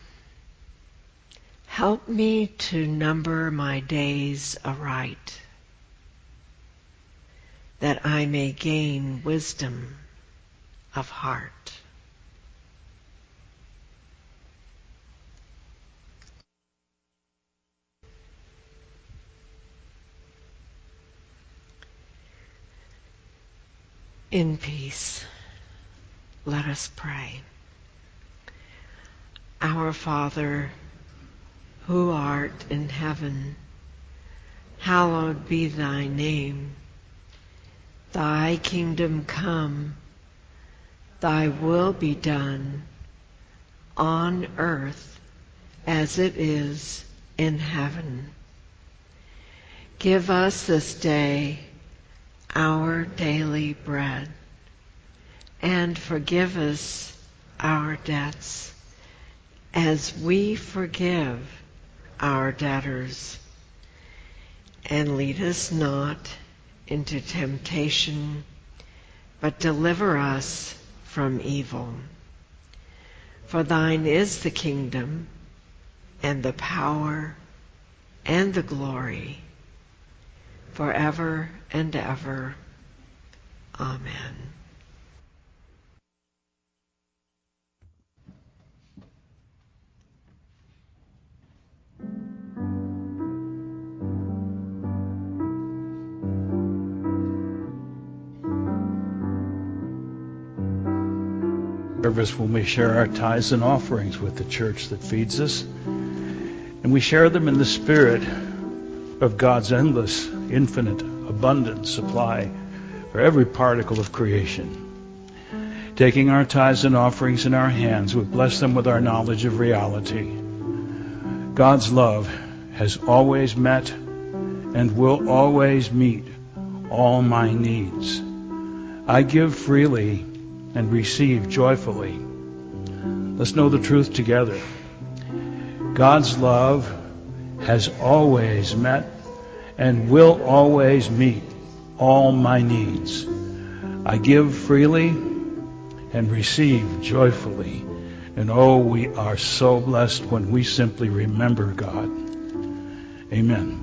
help me to number my days aright, that I may gain wisdom of heart. In peace, let us pray. Our Father, who art in heaven, hallowed be thy name. Thy kingdom come, thy will be done, on earth as it is in heaven. Give us this day our daily bread, and forgive us our debts as we forgive our debtors. And lead us not into temptation, but deliver us from evil. For thine is the kingdom, and the power, and the glory, forever and ever. Amen. Service when we share our tithes and offerings with the church that feeds us, and we share them in the spirit of God's endless, infinite, abundant supply for every particle of creation. Taking our tithes and offerings in our hands, we bless them with our knowledge of reality. God's love has always met and will always meet all my needs. I give freely and receive joyfully. Let's know the truth together. God's love has always met and will always meet all my needs. I give freely and receive joyfully. And oh, we are so blessed when we simply remember God. Amen.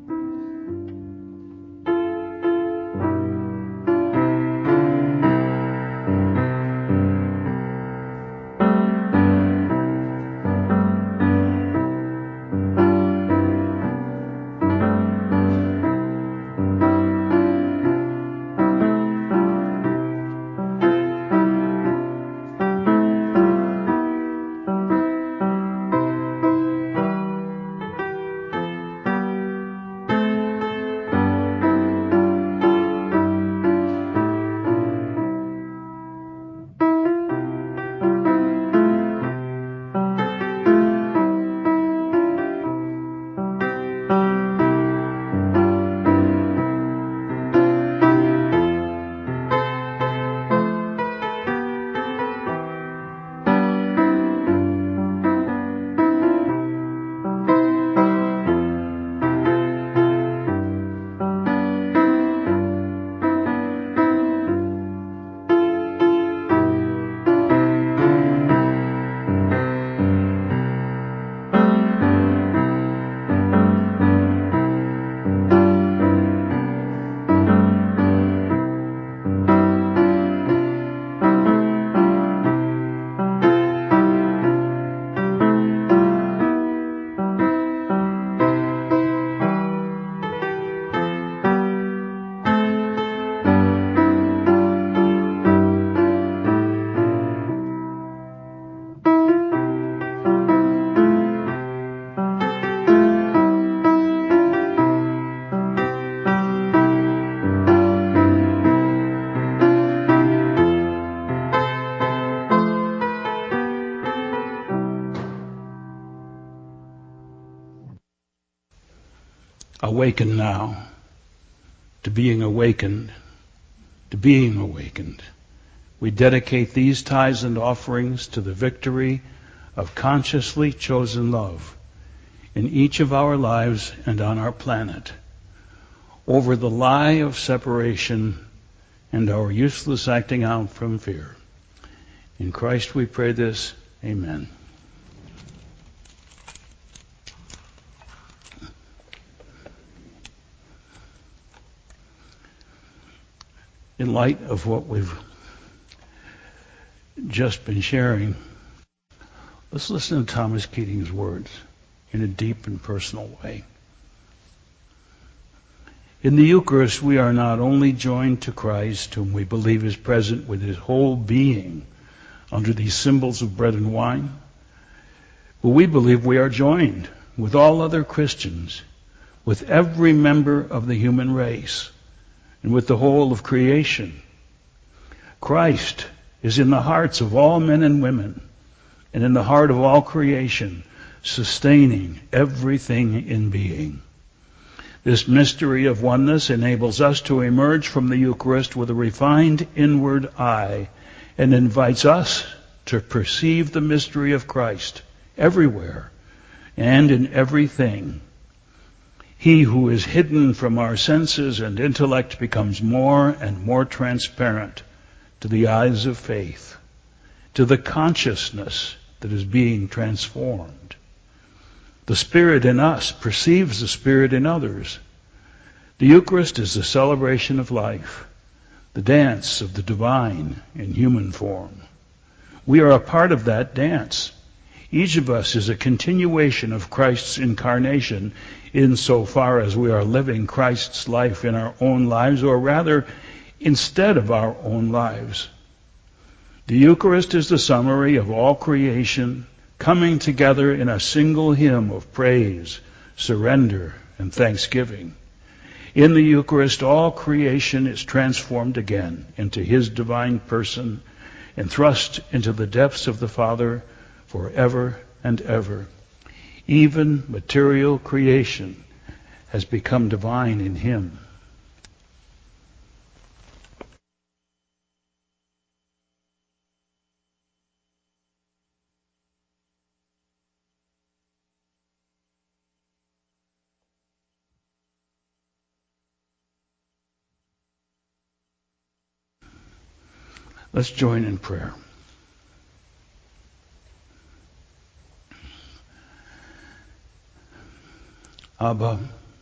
Awaken now to being awakened, to being awakened. We dedicate these tithes and offerings to the victory of consciously chosen love in each of our lives and on our planet, over the lie of separation and our useless acting out from fear. In Christ we pray this. Amen. In light of what we've just been sharing, let's listen to Thomas Keating's words in a deep and personal way. In the Eucharist, we are not only joined to Christ, whom we believe is present with his whole being under these symbols of bread and wine, but we believe we are joined with all other Christians, with every member of the human race, and with the whole of creation. Christ is in the hearts of all men and women, and in the heart of all creation, sustaining everything in being. This mystery of oneness enables us to emerge from the Eucharist with a refined inward eye and invites us to perceive the mystery of Christ everywhere and in everything. He who is hidden from our senses and intellect becomes more and more transparent to the eyes of faith, to the consciousness that is being transformed. The Spirit in us perceives the Spirit in others. The Eucharist is the celebration of life, the dance of the divine in human form. We are a part of that dance. Each of us is a continuation of Christ's incarnation insofar as we are living Christ's life in our own lives, or rather, instead of our own lives. The Eucharist is the summary of all creation coming together in a single hymn of praise, surrender, and thanksgiving. In the Eucharist, all creation is transformed again into His divine person and thrust into the depths of the Father forever and ever. Even material creation has become divine in Him. Let's join in prayer. Abba,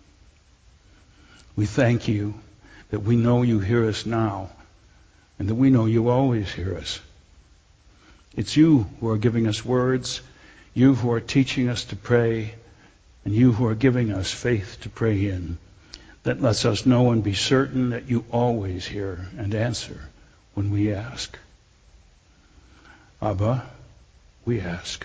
we thank you that we know you hear us now and that we know you always hear us. It's you who are giving us words, you who are teaching us to pray, and you who are giving us faith to pray in. That lets us know and be certain that you always hear and answer when we ask. Abba, we ask.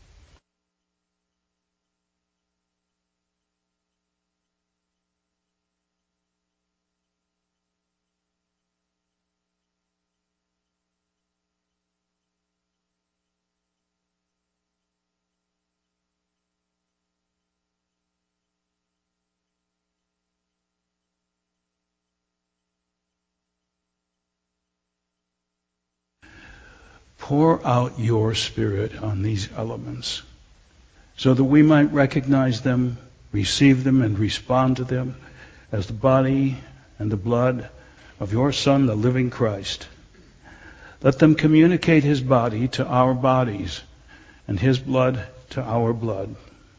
Pour out your Spirit on these elements so that we might recognize them, receive them, and respond to them as the body and the blood of your Son, the living Christ. Let them communicate His body to our bodies and His blood to our blood.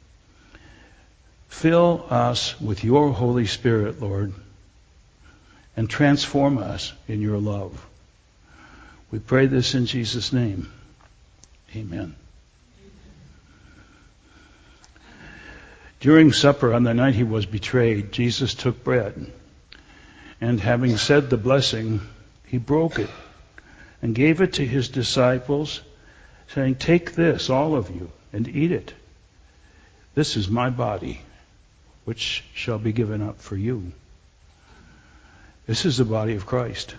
Fill us with your Holy Spirit, Lord, and transform us in your love. We pray this in Jesus' name. Amen. During supper on the night he was betrayed, Jesus took bread, and having said the blessing, he broke it and gave it to his disciples, saying, "Take this, all of you, and eat it. This is my body, which shall be given up for you." This is the body of Christ.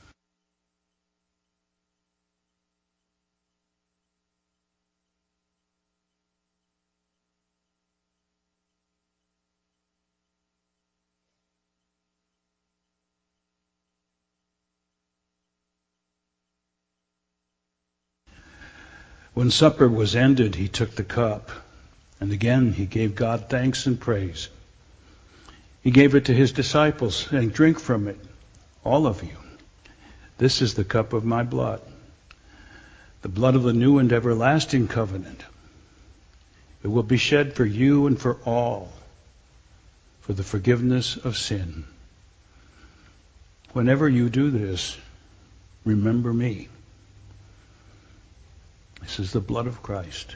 When supper was ended, he took the cup, and again he gave God thanks and praise. He gave it to his disciples, saying, "Drink from it, all of you. This is the cup of my blood, the blood of the new and everlasting covenant. It will be shed for you and for all, for the forgiveness of sin. Whenever you do this, remember me." This is the blood of Christ.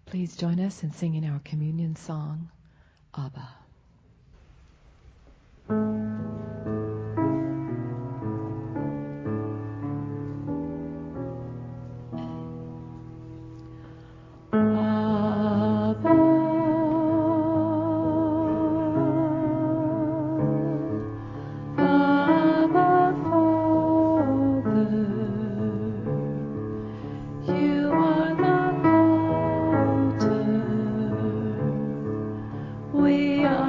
Please join us in singing our communion song, Abba. We are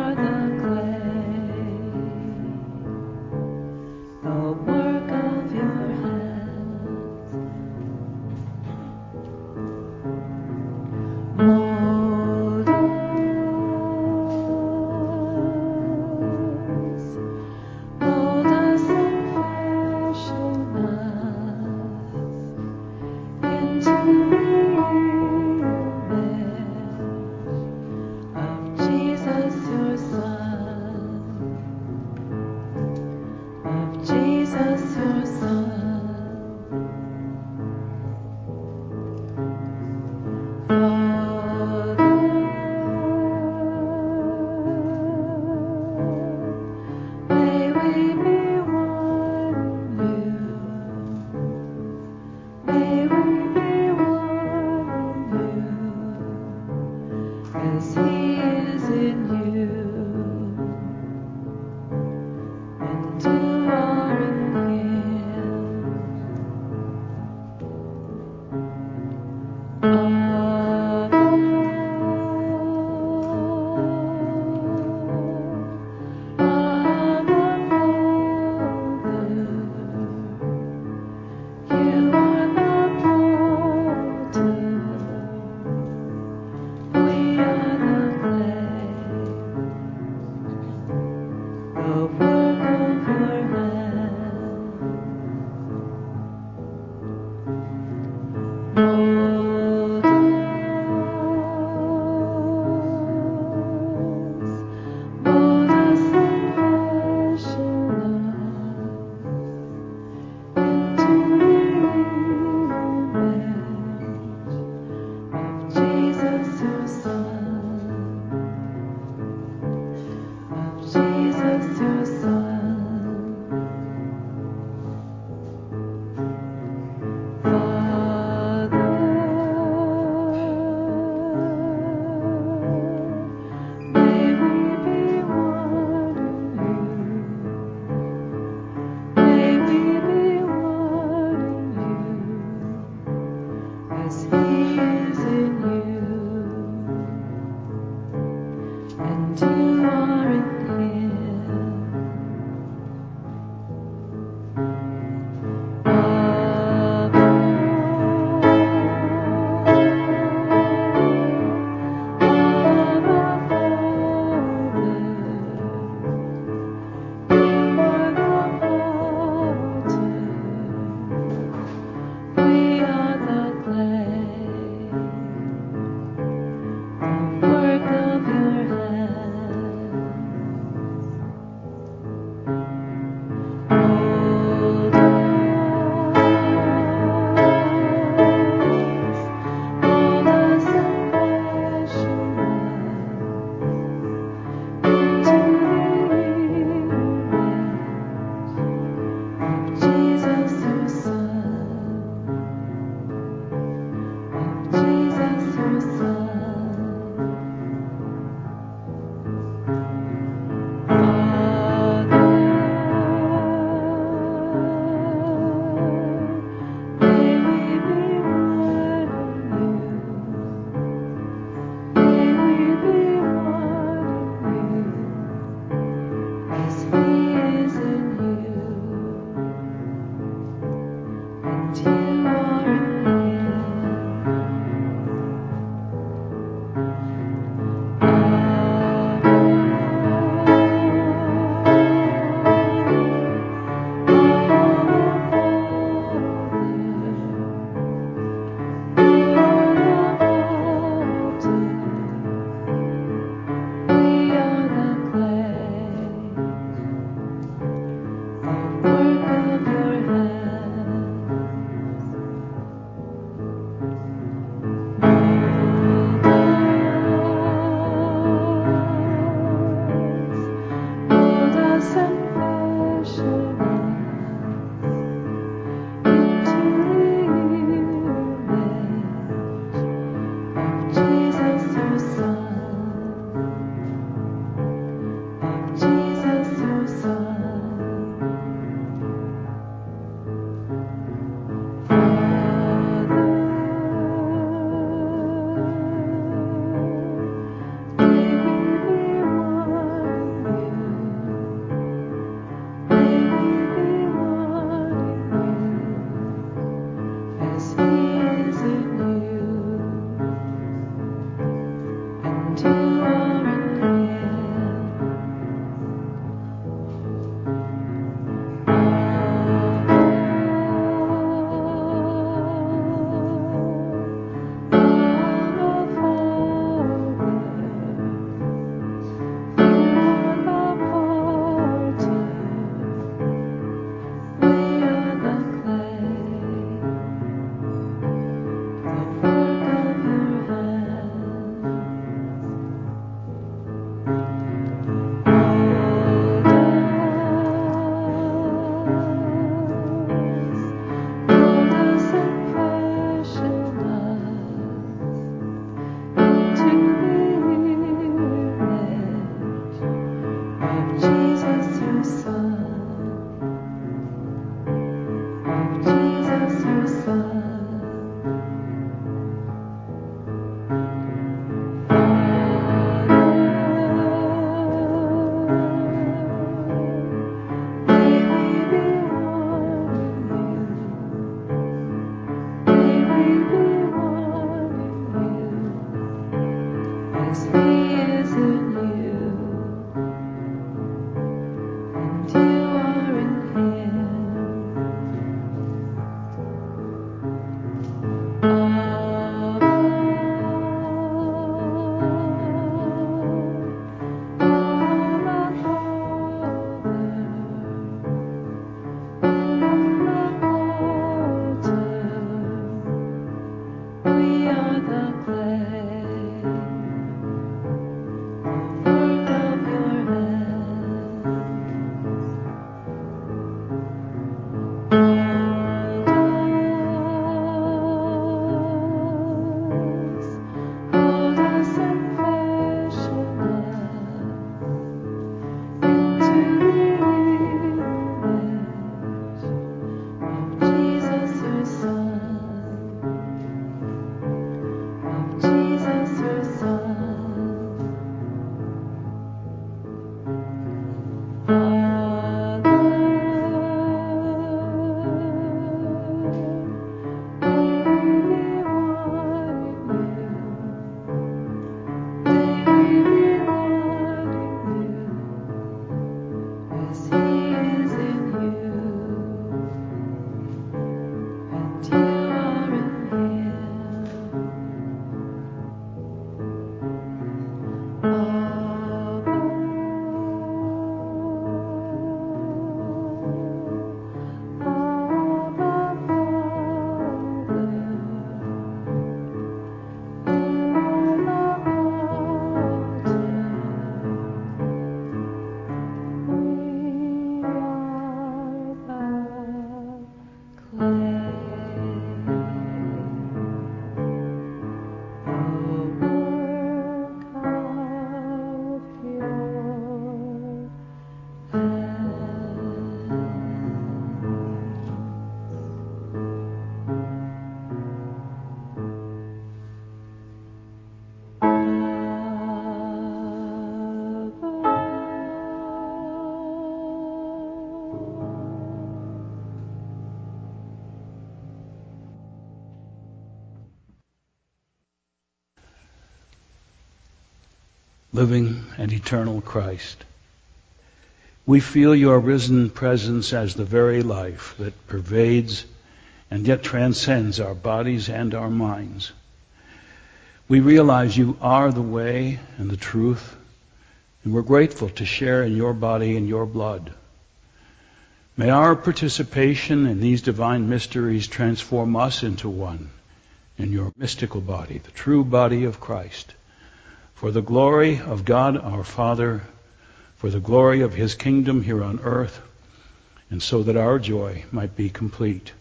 living and eternal Christ. We feel your risen presence as the very life that pervades and yet transcends our bodies and our minds. We realize you are the way and the truth, and we're grateful to share in your body and your blood. May our participation in these divine mysteries transform us into one in your mystical body, the true body of Christ, for the glory of God our Father, for the glory of his kingdom here on earth, and so that our joy might be complete.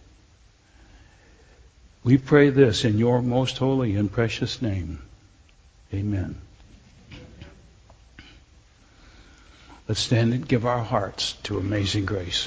We pray this in your most holy and precious name. Amen. Let's stand and give our hearts to Amazing Grace.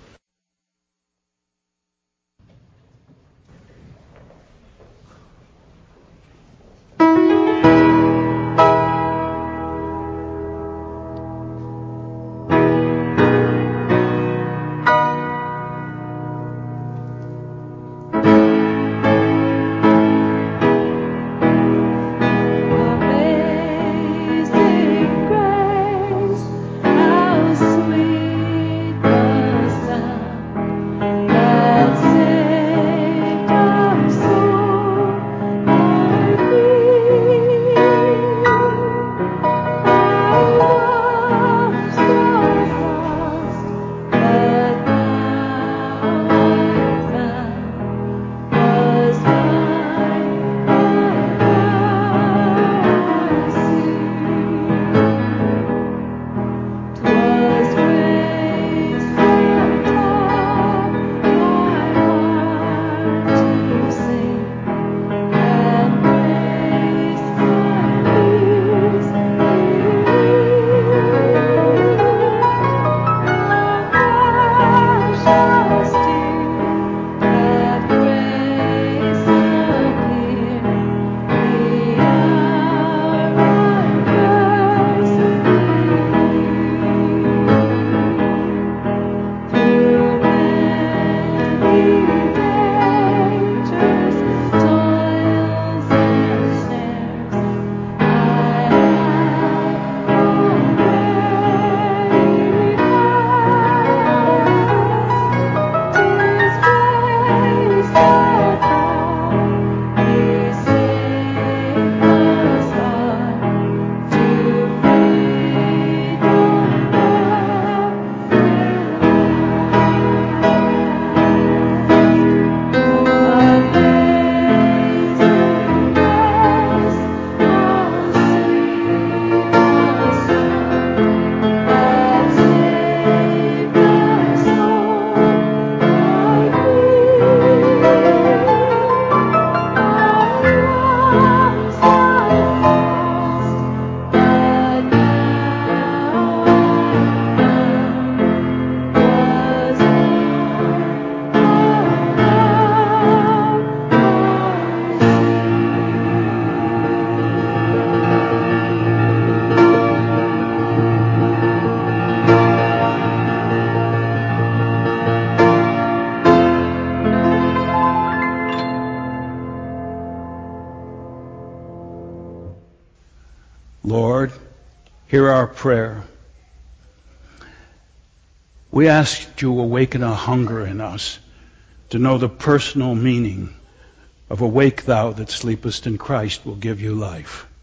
Lord, hear our prayer. We ask you to awaken a hunger in us to know the personal meaning of awake thou that sleepest in Christ will give you life.